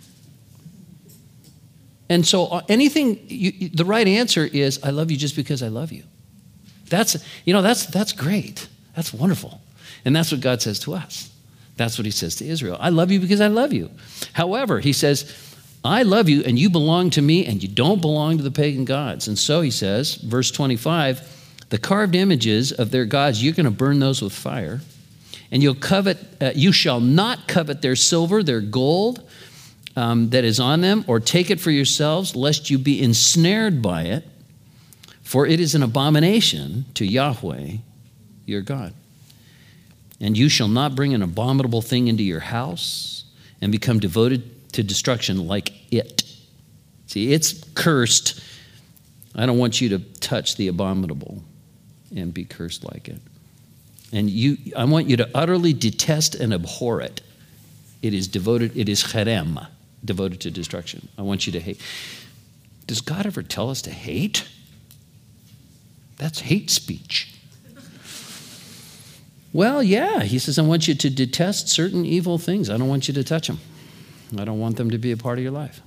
And so the right answer is, I love you just because I love you. That's great. That's wonderful. And that's what God says to us. That's what he says to Israel. I love you because I love you. However, he says, I love you and you belong to me and you don't belong to the pagan gods. And so he says, verse 25, the carved images of their gods, you're going to burn those with fire. And you shall not covet their silver, their gold, that is on them, or take it for yourselves, lest you be ensnared by it, for it is an abomination to Yahweh, your God. And you shall not bring an abominable thing into your house and become devoted to destruction like it. See, it's cursed. I don't want you to touch the abominable and be cursed like it. And I want you to utterly detest and abhor it. It is cherem, devoted to destruction. I want you to hate. Does God ever tell us to hate? That's hate speech. Well, yeah, he says, I want you to detest certain evil things. I don't want you to touch them. I don't want them to be a part of your life.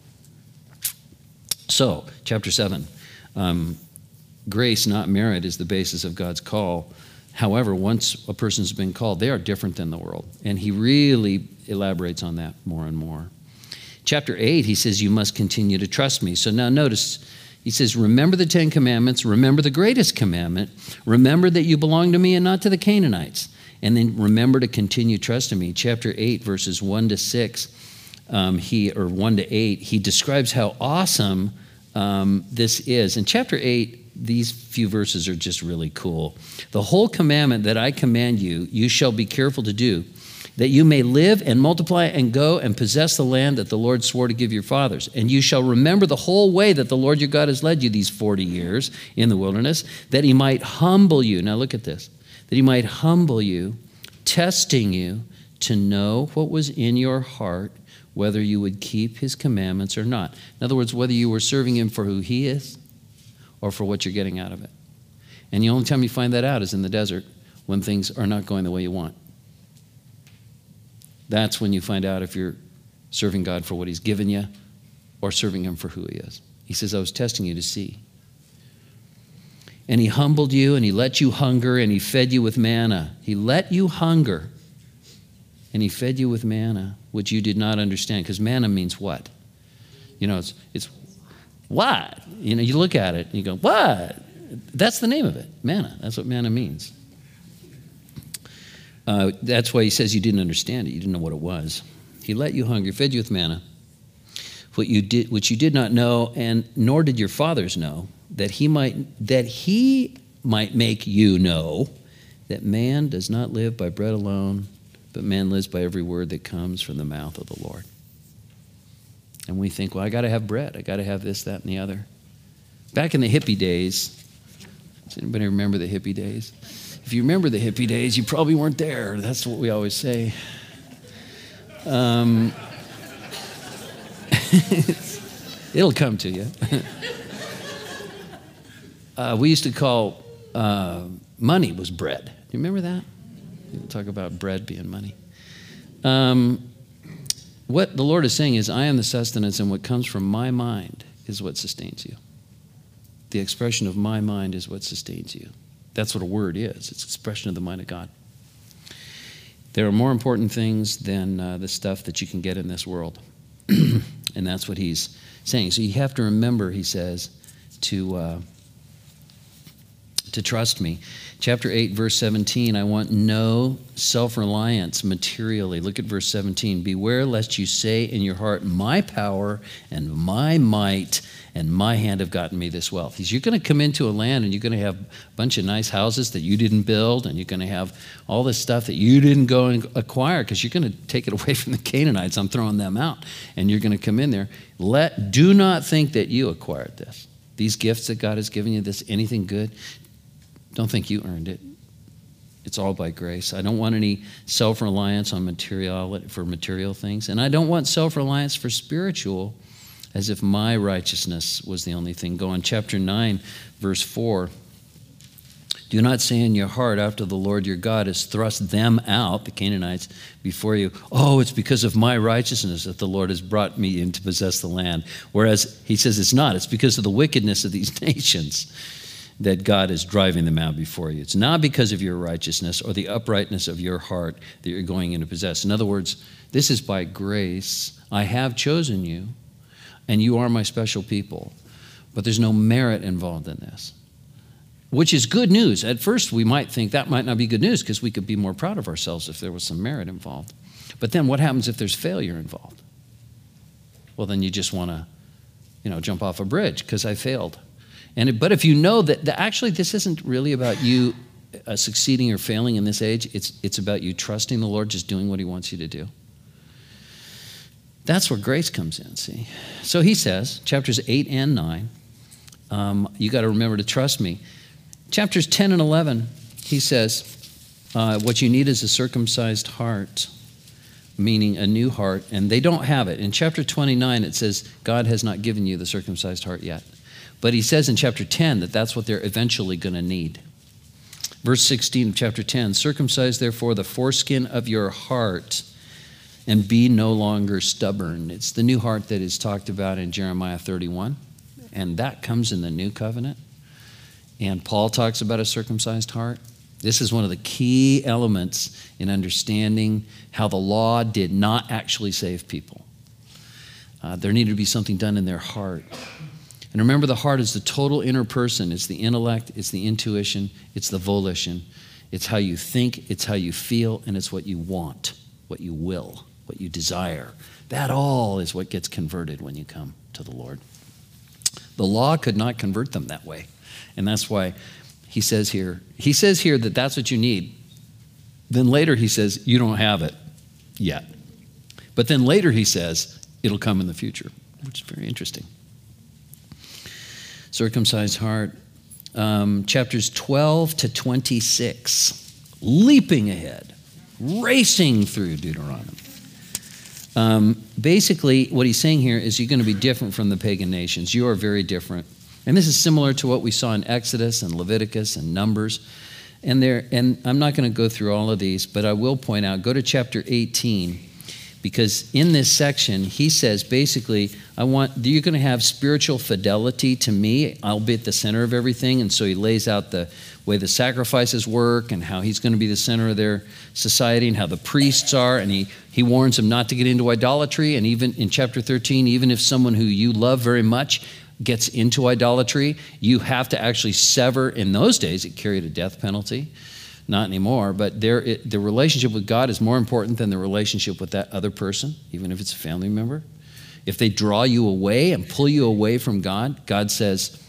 So, chapter 7, grace, not merit, is the basis of God's call. However, once a person's been called, they are different than the world. And he really elaborates on that more and more. Chapter 8, he says, you must continue to trust me. So now notice, he says, remember the 10 commandments, remember the greatest commandment, remember that you belong to me and not to the Canaanites. And then remember to continue trusting me. Chapter 8, verses 1 to 6, 1 to 8, he describes how awesome this is. In chapter 8, these few verses are just really cool. The whole commandment that I command you, you shall be careful to do, that you may live and multiply and go and possess the land that the Lord swore to give your fathers. And you shall remember the whole way that the Lord your God has led you these 40 years in the wilderness, that he might humble you. Now look at this. That he might humble you, testing you to know what was in your heart, whether you would keep his commandments or not. In other words, whether you were serving him for who he is or for what you're getting out of it. And the only time you find that out is in the desert, when things are not going the way you want. That's when you find out if you're serving God for what he's given you or serving him for who he is. He says, I was testing you to see. And he humbled you, and he let you hunger, and he fed you with manna. He let you hunger, and he fed you with manna, which you did not understand. Because manna means what? It's what? You look at it, and you go, what? That's the name of it, manna. That's what manna means. That's why he says you didn't understand it. You didn't know what it was. He let you hunger, fed you with manna, which you did not know, and nor did your fathers know, that he might make you know that man does not live by bread alone, but man lives by every word that comes from the mouth of the Lord. And we think, well, I got to have bread. I got to have this, that, and the other. Back in the hippie days, does anybody remember the hippie days? If you remember the hippie days, you probably weren't there. That's what we always say. It'll come to you. We used to call money was bread. Do you remember that? People talk about bread being money. What the Lord is saying is, I am the sustenance, and what comes from my mind is what sustains you. The expression of my mind is what sustains you. That's what a word is. It's expression of the mind of God. There are more important things than the stuff that you can get in this world. And that's what he's saying. So you have to remember, he says, to trust me. Chapter 8, verse 17, I want no self-reliance materially. Look at verse 17. Beware lest you say in your heart, my power and my might and my hand have gotten me this wealth. You're going to come into a land and you're going to have a bunch of nice houses that you didn't build, and you're going to have all this stuff that you didn't go and acquire because you're going to take it away from the Canaanites. I'm throwing them out. And you're going to come in there. Do not think that you acquired this. These gifts that God has given you, this anything good, don't think you earned it. It's all by grace. I don't want any self-reliance on material things. And I don't want self-reliance for spiritual, as if my righteousness was the only thing. Go on, chapter 9, verse 4. Do not say in your heart, after the Lord your God has thrust them out, the Canaanites, before you, oh, it's because of my righteousness that the Lord has brought me in to possess the land. Whereas he says it's not. It's because of the wickedness of these nations that God is driving them out before you. It's not because of your righteousness or the uprightness of your heart that you're going in to possess. In other words, this is by grace. I have chosen you, and you are my special people. But there's no merit involved in this, which is good news. At first, we might think that might not be good news because we could be more proud of ourselves if there was some merit involved. But then what happens if there's failure involved? Well, then you just want to, jump off a bridge because I failed. But if you know that actually this isn't really about you succeeding or failing in this age, it's about you trusting the Lord, just doing what he wants you to do. That's where grace comes in, see? So he says, chapters 8 and 9, you got to remember to trust me. Chapters 10 and 11, he says, what you need is a circumcised heart, meaning a new heart, and they don't have it. In chapter 29, it says, God has not given you the circumcised heart yet. But he says in chapter 10 that that's what they're eventually going to need. Verse 16 of chapter 10, circumcise therefore the foreskin of your heart and be no longer stubborn. It's the new heart that is talked about in Jeremiah 31, and that comes in the new covenant. And Paul talks about a circumcised heart. This is one of the key elements in understanding how the law did not actually save people. There needed to be something done in their heart. And remember, the heart is the total inner person. It's the intellect, it's the intuition, it's the volition. It's how you think, it's how you feel, and it's what you want, what you will, what you desire. That all is what gets converted when you come to the Lord. The law could not convert them that way. And that's why he says here that that's what you need. Then later he says, you don't have it yet. But then later he says, it'll come in the future, which is very interesting. Circumcised heart, chapters 12 to 26, leaping ahead, racing through Deuteronomy. Basically, what he's saying here is you're going to be different from the pagan nations. You are very different. And this is similar to what we saw in Exodus and Leviticus and Numbers. And I'm not going to go through all of these, but I will point out, go to chapter 18. because in this section, he says basically, you're going to have spiritual fidelity to me. I'll be at the center of everything. And so he lays out the way the sacrifices work and how he's going to be the center of their society and how the priests are. And he warns them not to get into idolatry. And even in chapter 13, even if someone who you love very much gets into idolatry, you have to actually sever. In those days, it carried a death penalty. Not anymore, but the relationship with God is more important than the relationship with that other person, even if it's a family member. If they draw you away and pull you away from God, God says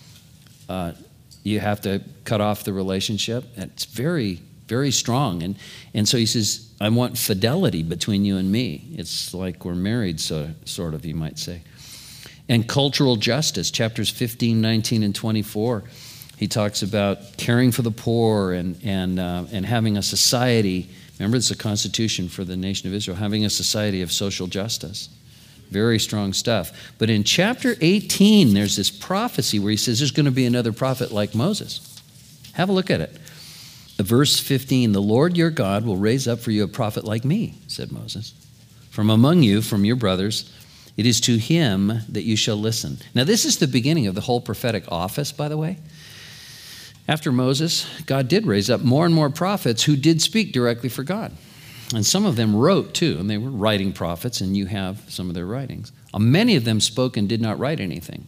you have to cut off the relationship. It's very, very strong. And so he says, I want fidelity between you and me. It's like we're married, sort of, you might say. And cultural justice, chapters 15, 19, and 24. He talks about caring for the poor and having a society. Remember, it's a constitution for the nation of Israel, having a society of social justice. Very strong stuff. But in chapter 18, there's this prophecy where he says there's going to be another prophet like Moses. Have a look at it. Verse 15, the Lord your God will raise up for you a prophet like me, said Moses, from among you, from your brothers. It is to him that you shall listen. Now, this is the beginning of the whole prophetic office, by the way. After Moses, God did raise up more and more prophets who did speak directly for God. And some of them wrote too, and they were writing prophets, and you have some of their writings. Many of them spoke and did not write anything.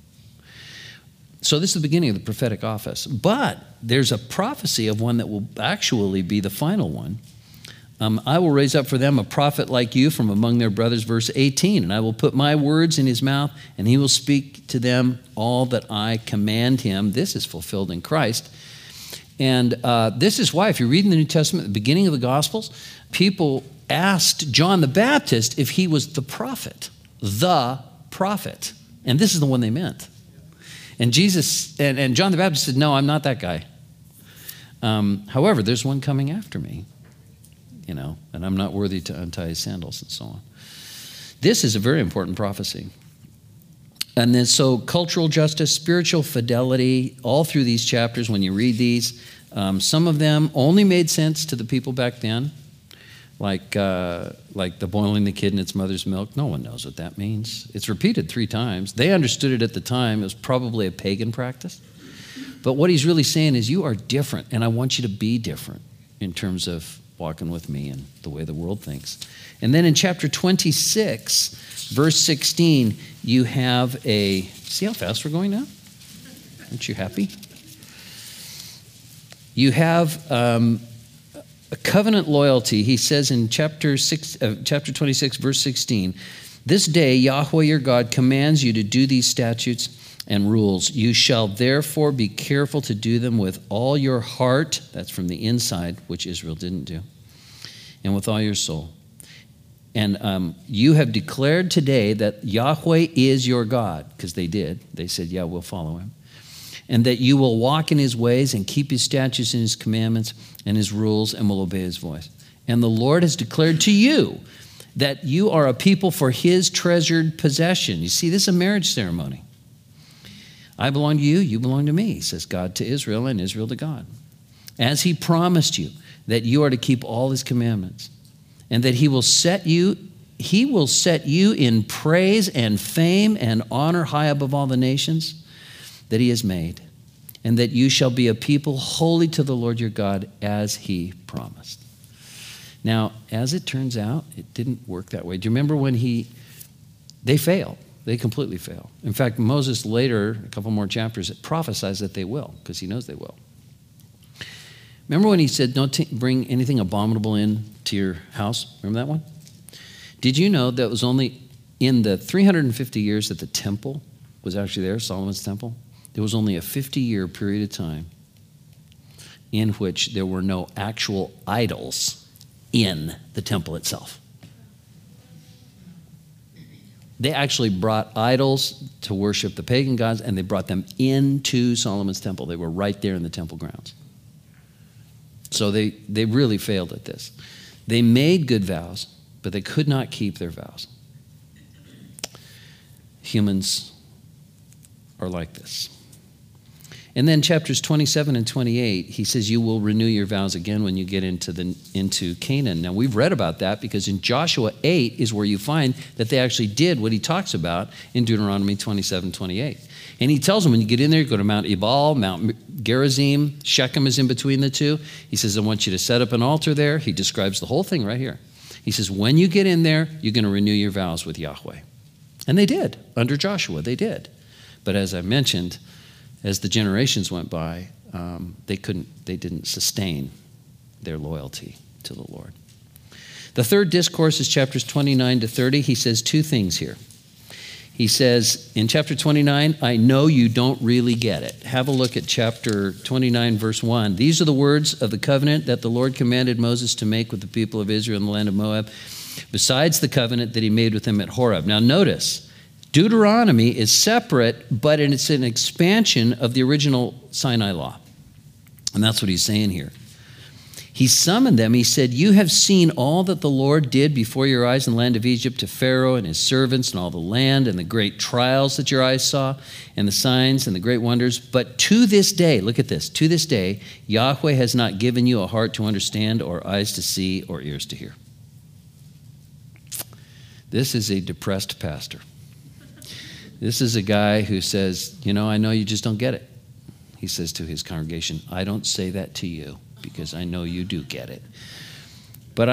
So this is the beginning of the prophetic office. But there's a prophecy of one that will actually be the final one. I will raise up for them a prophet like you from among their brothers, verse 18, and I will put my words in his mouth, and he will speak to them all that I command him. This is fulfilled in Christ. And this is why, if you read in the New Testament, at the beginning of the Gospels, people asked John the Baptist if he was the prophet. And this is the one they meant. And Jesus and John the Baptist said, no, I'm not that guy. However, there's one coming after me, and I'm not worthy to untie his sandals and so on. This is a very important prophecy. And then so cultural justice, spiritual fidelity, all through these chapters when you read these, some of them only made sense to the people back then, like the boiling the kid in its mother's milk. No one knows what that means. It's repeated 3 times. They understood it at the time. It was probably a pagan practice. But what he's really saying is you are different, and I want you to be different in terms of walking with me and the way the world thinks. And then in chapter 26, verse 16, you have see how fast we're going now? Aren't you happy? You have a covenant loyalty. He says in chapter 26, verse 16, this day Yahweh your God commands you to do these statutes and rules. You shall therefore be careful to do them with all your heart. That's from the inside, which Israel didn't do. And with all your soul. And you have declared today that Yahweh is your God, because they did. They said, yeah, we'll follow him. And that you will walk in his ways and keep his statutes and his commandments and his rules and will obey his voice. And the Lord has declared to you that you are a people for his treasured possession. You see, this is a marriage ceremony. I belong to you, you belong to me, says God to Israel and Israel to God. As he promised you that you are to keep all his commandments. And that he will set you in praise and fame and honor high above all the nations that he has made. And that you shall be a people holy to the Lord your God as he promised. Now, as it turns out, it didn't work that way. Do you remember when they failed? They completely failed. In fact, Moses later, a couple more chapters, prophesies that they will, because he knows they will. Remember when he said, don't bring anything abominable into your house? Remember that one? Did you know that it was only in the 350 years that the temple was actually there, Solomon's temple? There was only a 50-year period of time in which there were no actual idols in the temple itself. They actually brought idols to worship the pagan gods, and they brought them into Solomon's temple. They were right there in the temple grounds. So they really failed at this. They made good vows, but they could not keep their vows. Humans are like this. And then chapters 27 and 28, he says, you will renew your vows again when you get into Canaan. Now, we've read about that because in Joshua 8 is where you find that they actually did what he talks about in Deuteronomy 27, 28. And he tells them, when you get in there, you go to Mount Ebal, Mount Gerizim, Shechem is in between the two. He says, I want you to set up an altar there. He describes the whole thing right here. He says, when you get in there, you're going to renew your vows with Yahweh. And they did. Under Joshua, they did. But as I mentioned, as the generations went by, they didn't sustain their loyalty to the Lord. The third discourse is chapters 29 to 30. He says two things here. He says in chapter 29, I know you don't really get it. Have a look at chapter 29, verse 1. These are the words of the covenant that the Lord commanded Moses to make with the people of Israel in the land of Moab, besides the covenant that he made with them at Horeb. Now notice, Deuteronomy is separate, but it's an expansion of the original Sinai law. And that's what he's saying here. He summoned them. He said, you have seen all that the Lord did before your eyes in the land of Egypt to Pharaoh and his servants and all the land and the great trials that your eyes saw and the signs and the great wonders. But to this day, look at this, to this day, Yahweh has not given you a heart to understand or eyes to see or ears to hear. This is a depressed pastor. This is a guy who says, I know you just don't get it. He says to his congregation, I don't say that to you, because I know you do get it. But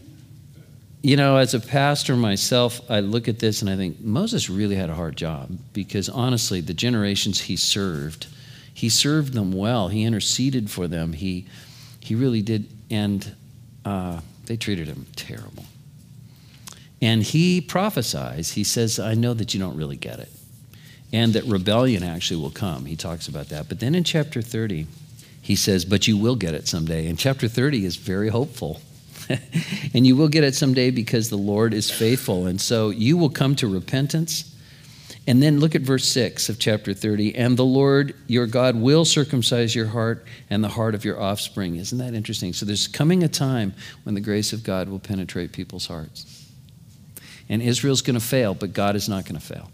as a pastor myself, I look at this and I think Moses really had a hard job, because honestly, the generations he served them well. He interceded for them. He really did, and they treated him terrible. And he prophesies, he says, I know that you don't really get it, and that rebellion actually will come. He talks about that. But then in chapter 30, he says, but you will get it someday. And chapter 30 is very hopeful. And you will get it someday because the Lord is faithful. And so you will come to repentance. And then look at verse 6 of chapter 30. And the Lord your God will circumcise your heart and the heart of your offspring. Isn't that interesting? So there's coming a time when the grace of God will penetrate people's hearts. And Israel's going to fail, but God is not going to fail.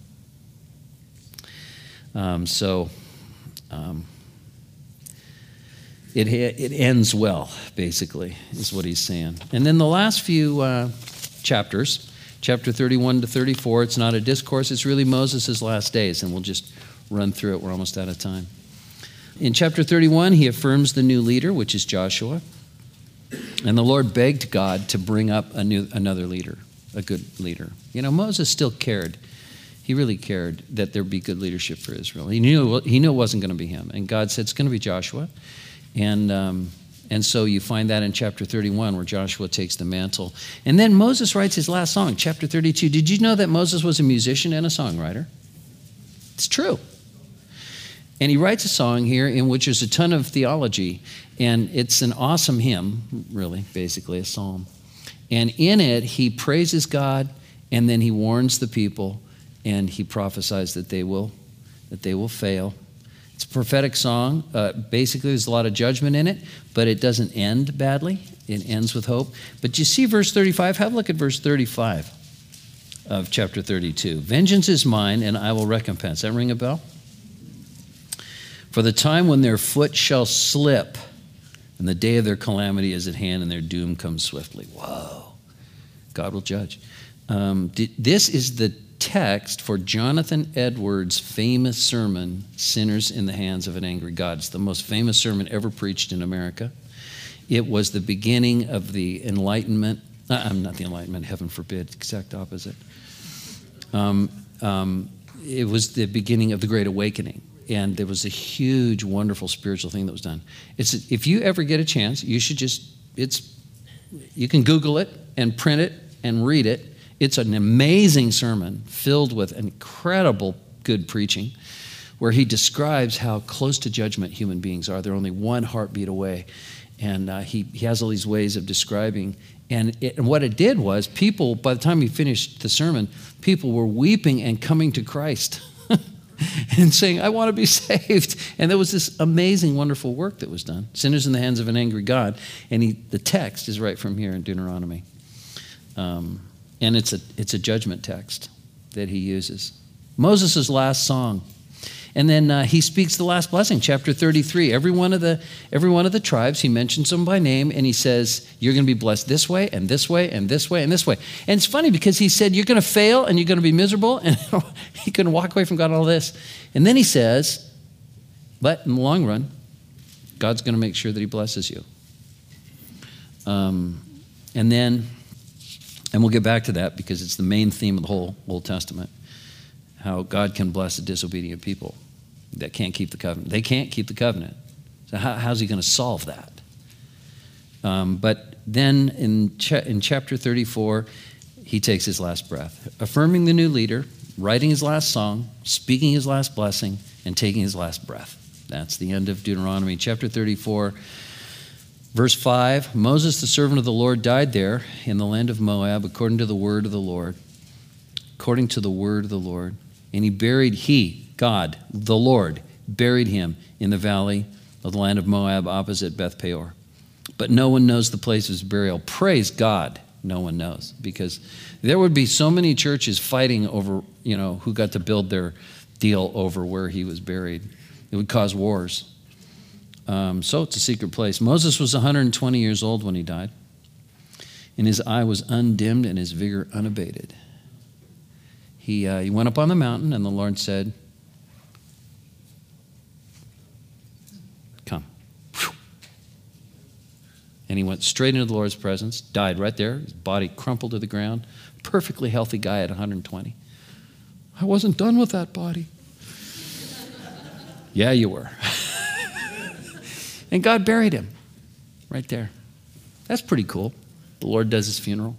It ends well, basically, is what he's saying. And then the last few chapters, chapter 31 to 34, it's not a discourse, it's really Moses' last days, and we'll just run through it. We're almost out of time. In chapter 31, he affirms the new leader, which is Joshua. And the Lord begged God to bring up another leader, a good leader. Moses still cared. He really cared that there be good leadership for Israel. He knew it wasn't going to be him. And God said, it's going to be Joshua. And so you find that in chapter 31 where Joshua takes the mantle. And then Moses writes his last song, chapter 32. Did you know that Moses was a musician and a songwriter? It's true. And he writes a song here in which there's a ton of theology. And it's an awesome hymn, really, basically a psalm. And in it, he praises God, and then he warns the people, and he prophesies that they will fail. It's a prophetic song. Basically, there's a lot of judgment in it, but it doesn't end badly. It ends with hope. But you see verse 35? Have a look at verse 35 of chapter 32. Vengeance is mine, and I will recompense. That ring a bell? For the time when their foot shall slip, and the day of their calamity is at hand, and their doom comes swiftly. Whoa. God will judge. This is the text for Jonathan Edwards' famous sermon, Sinners in the Hands of an Angry God. It's the most famous sermon ever preached in America. It was the beginning of the Enlightenment. Not the Enlightenment, heaven forbid, exact opposite. It was the beginning of the Great Awakening. And there was a huge, wonderful spiritual thing that was done. If you ever get a chance, you should you can Google it and print it and read it. It's an amazing sermon filled with incredible good preaching where he describes how close to judgment human beings are. They're only one heartbeat away. And he has all these ways of describing. And what it did was people, by the time he finished the sermon, people were weeping and coming to Christ and saying, I want to be saved. And there was this amazing, wonderful work that was done. Sinners in the hands of an angry God. And the text is right from here in Deuteronomy. And it's a judgment text that he uses. Moses' last song. And then he speaks the last blessing, chapter 33. Every one of the tribes, he mentions them by name, and he says, you're going to be blessed this way, and this way, and this way, and this way. And it's funny because he said, you're going to fail, and you're going to be miserable, and you're going to walk away from God and all this. And then he says, but in the long run, God's going to make sure that he blesses you. And we'll get back to that because it's the main theme of the whole Old Testament, how God can bless a disobedient people that can't keep the covenant. They can't keep the covenant. So how's he going to solve that? But then in chapter 34, he takes his last breath, affirming the new leader, writing his last song, speaking his last blessing, and taking his last breath. That's the end of Deuteronomy. Chapter 34, verse 5, Moses, the servant of the Lord, died there in the land of Moab according to the word of the Lord. According to the word of the Lord. And God, the Lord, buried him in the valley of the land of Moab opposite Beth Peor. But no one knows the place of his burial. Praise God, no one knows. Because there would be so many churches fighting over, who got to build their deal over where he was buried. It would cause wars. So it's a secret place. Moses was 120 years old when he died. And his eye was undimmed and his vigor unabated. He went up on the mountain, and the Lord said, come. And he went straight into the Lord's presence, died right there. His body crumpled to the ground. Perfectly healthy guy at 120. I wasn't done with that body. Yeah, you were. And God buried him right there. That's pretty cool. The Lord does his funeral.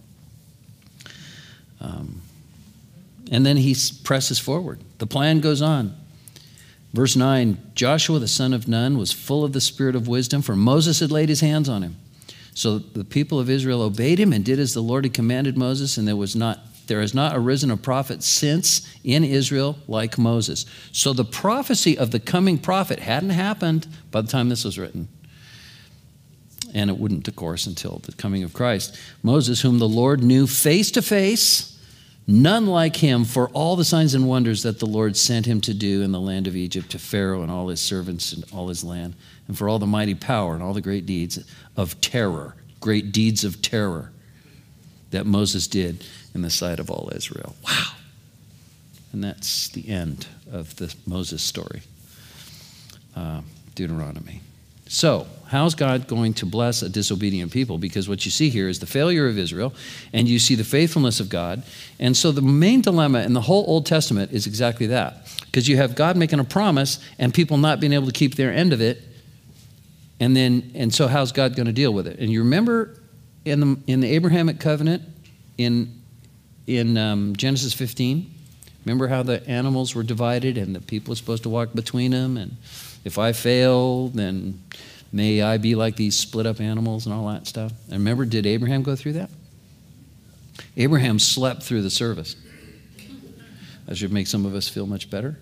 And then he presses forward. The plan goes on. Verse 9, Joshua the son of Nun was full of the spirit of wisdom, for Moses had laid his hands on him. So the people of Israel obeyed him and did as the Lord had commanded Moses, and there has not arisen a prophet since in Israel like Moses. So the prophecy of the coming prophet hadn't happened by the time this was written. And it wouldn't, of course, until the coming of Christ. Moses, whom the Lord knew face to face, none like him for all the signs and wonders that the Lord sent him to do in the land of Egypt to Pharaoh and all his servants and all his land, and for all the mighty power and all the great deeds of terror that Moses did in the sight of all Israel. Wow. And that's the end of the Moses story, Deuteronomy. So, how's God going to bless a disobedient people? Because what you see here is the failure of Israel, and you see the faithfulness of God. And so the main dilemma in the whole Old Testament is exactly that. Because you have God making a promise and people not being able to keep their end of it. And so how's God going to deal with it? And you remember in the Abrahamic covenant in Genesis 15, remember how the animals were divided and the people were supposed to walk between them, and if I fail, then may I be like these split up animals and all that stuff. And remember, did Abraham go through that? Abraham slept through the service. That should make some of us feel much better.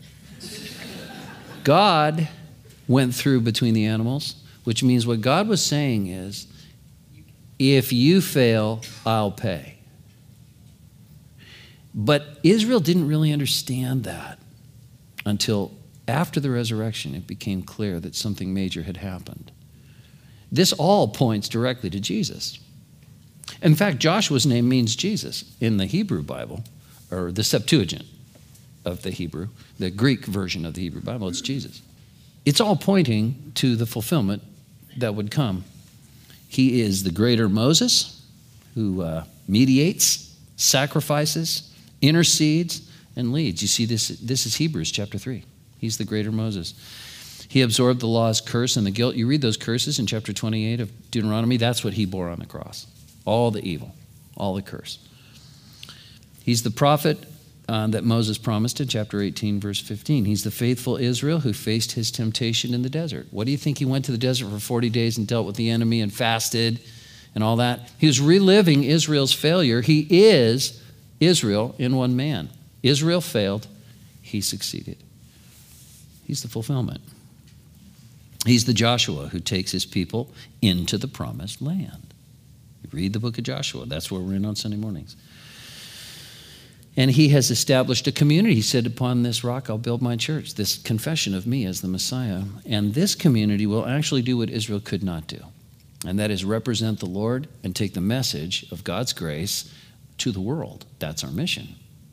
God went through between the animals, which means what God was saying is, if you fail, I'll pay. But Israel didn't really understand that until after the resurrection. It became clear that something major had happened. This all points directly to Jesus. In fact, Joshua's name means Jesus in the Hebrew Bible, or the Septuagint of the Hebrew, the Greek version of the Hebrew Bible, it's Jesus. It's all pointing to the fulfillment that would come. He is the greater Moses who mediates, sacrifices, intercedes, and leads. You see, this is Hebrews chapter 3. He's the greater Moses. He absorbed the law's curse and the guilt. You read those curses in chapter 28 of Deuteronomy. That's what he bore on the cross. All the evil, all the curse. He's the prophet that Moses promised in chapter 18, verse 15. He's the faithful Israel who faced his temptation in the desert. What do you think he went to the desert for 40 days and dealt with the enemy and fasted and all that? He was reliving Israel's failure. He is Israel in one man. Israel failed. He succeeded. He's the fulfillment. He's the Joshua who takes his people into the promised land. You read the book of Joshua. That's where we're in on Sunday mornings. And he has established a community. He said, upon this rock, I'll build my church, this confession of me as the Messiah. And this community will actually do what Israel could not do. And that is represent the Lord and take the message of God's grace to the world. That's our mission.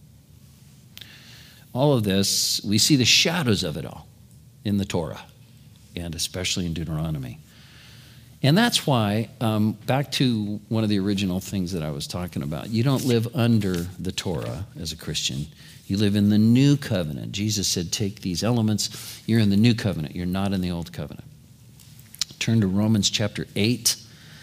All of this, we see the shadows of it all in the Torah, and especially in Deuteronomy. And that's why, back to one of the original things that I was talking about, you don't live under the Torah as a Christian. You live in the new covenant. Jesus said, take these elements. You're in the new covenant. You're not in the old covenant. Turn to Romans chapter 8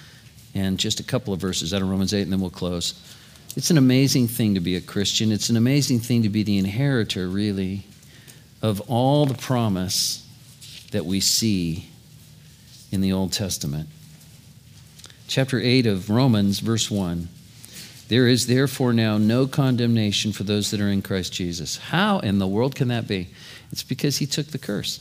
and just a couple of verses out of Romans 8, and then we'll close. It's an amazing thing to be a Christian. It's an amazing thing to be the inheritor, really, of all the promise that we see in the Old Testament. Chapter 8 of Romans, verse 1. There is therefore now no condemnation for those that are in Christ Jesus. How in the world can that be? It's because he took the curse.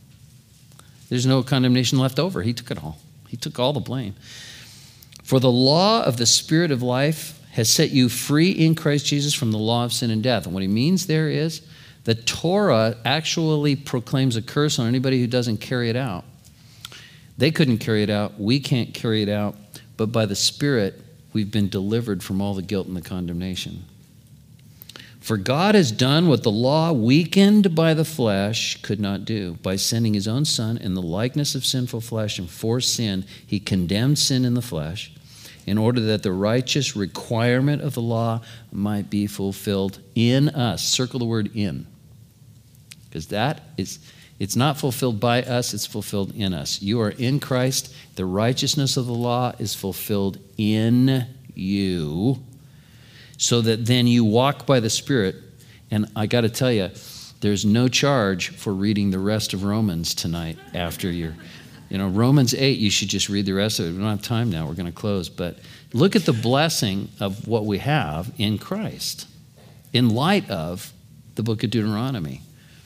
There's no condemnation left over. He took it all. He took all the blame. For the law of the Spirit of life has set you free in Christ Jesus from the law of sin and death. And what he means there is the Torah actually proclaims a curse on anybody who doesn't carry it out. They couldn't carry it out. We can't carry it out. But by the Spirit, we've been delivered from all the guilt and the condemnation. For God has done what the law, weakened by the flesh, could not do. By sending his own Son in the likeness of sinful flesh, and for sin, he condemned sin in the flesh, in order that the righteous requirement of the law might be fulfilled in us. Circle the word in. Because it's not fulfilled by us, it's fulfilled in us. You are in Christ. The righteousness of the law is fulfilled in you, so that then you walk by the Spirit. And I got to tell you, there's no charge for reading the rest of Romans tonight after Romans 8, you should just read the rest of it. We don't have time now. We're going to close. But look at the blessing of what we have in Christ in light of the book of Deuteronomy.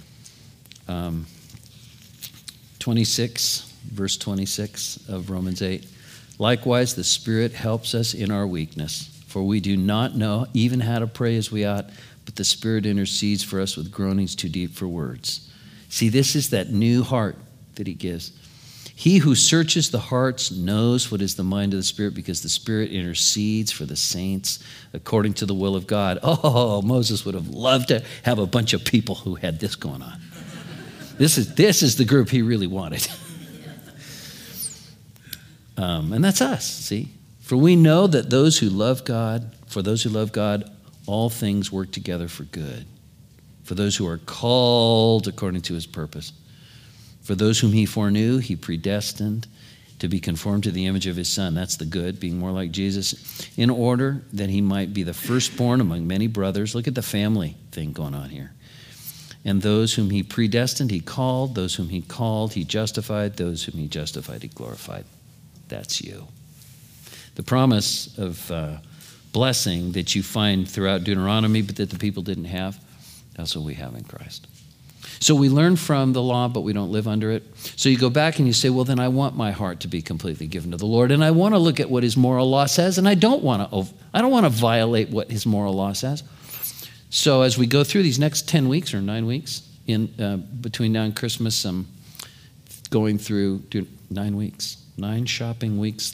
26, verse 26 of Romans 8. Likewise, the Spirit helps us in our weakness, for we do not know even how to pray as we ought, but the Spirit intercedes for us with groanings too deep for words. See, this is that new heart that he gives. He who searches the hearts knows what is the mind of the Spirit, because the Spirit intercedes for the saints according to the will of God. Oh, Moses would have loved to have a bunch of people who had this going on. This is the group he really wanted. And that's us, see? For we know that for those who love God, all things work together for good. For those who are called according to his purpose. For those whom he foreknew, he predestined to be conformed to the image of his Son. That's the good, being more like Jesus, in order that he might be the firstborn among many brothers. Look at the family thing going on here. And those whom he predestined, he called. Those whom he called, he justified. Those whom he justified, he glorified. That's you. The promise of blessing that you find throughout Deuteronomy, but that the people didn't have, that's what we have in Christ. So we learn from the law, but we don't live under it. So you go back and you say, well, then I want my heart to be completely given to the Lord, and I want to look at what his moral law says, and I don't want to violate what his moral law says. So as we go through these next 10 weeks or 9 weeks, between now and Christmas, I'm going through 9 weeks, 9 shopping weeks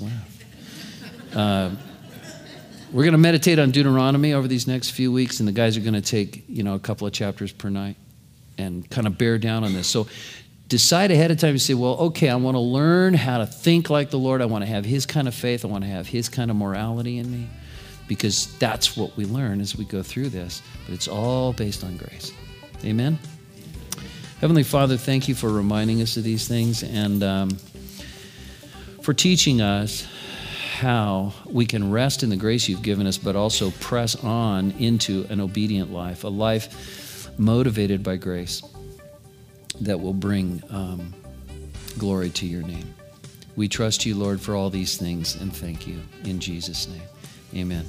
left. We're going to meditate on Deuteronomy over these next few weeks, and the guys are going to take, a couple of chapters per night and kind of bear down on this. So decide ahead of time and say, well, okay, I want to learn how to think like the Lord. I want to have his kind of faith. I want to have his kind of morality in me, because that's what we learn as we go through this. But it's all based on grace. Amen? Heavenly Father, thank you for reminding us of these things and for teaching us how we can rest in the grace you've given us, but also press on into an obedient life, a life motivated by grace that will bring glory to your name. We trust you, Lord, for all these things, and thank you. In Jesus' name, amen.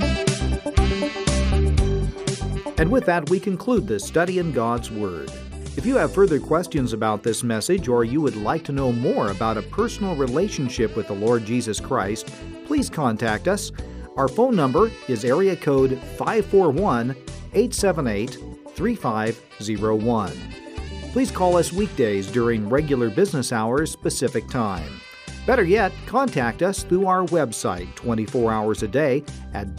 And with that, we conclude this study in God's Word. If you have further questions about this message or you would like to know more about a personal relationship with the Lord Jesus Christ, please contact us. Our phone number is area code 541-878-3501. Please call us weekdays during regular business hours Pacific Time. Better yet, contact us through our website 24 hours a day at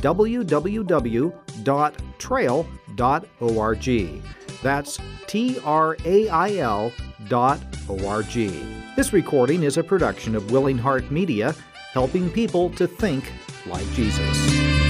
www.trail.org. That's trail.org. This recording is a production of Willing Heart Media, helping people to think like Jesus.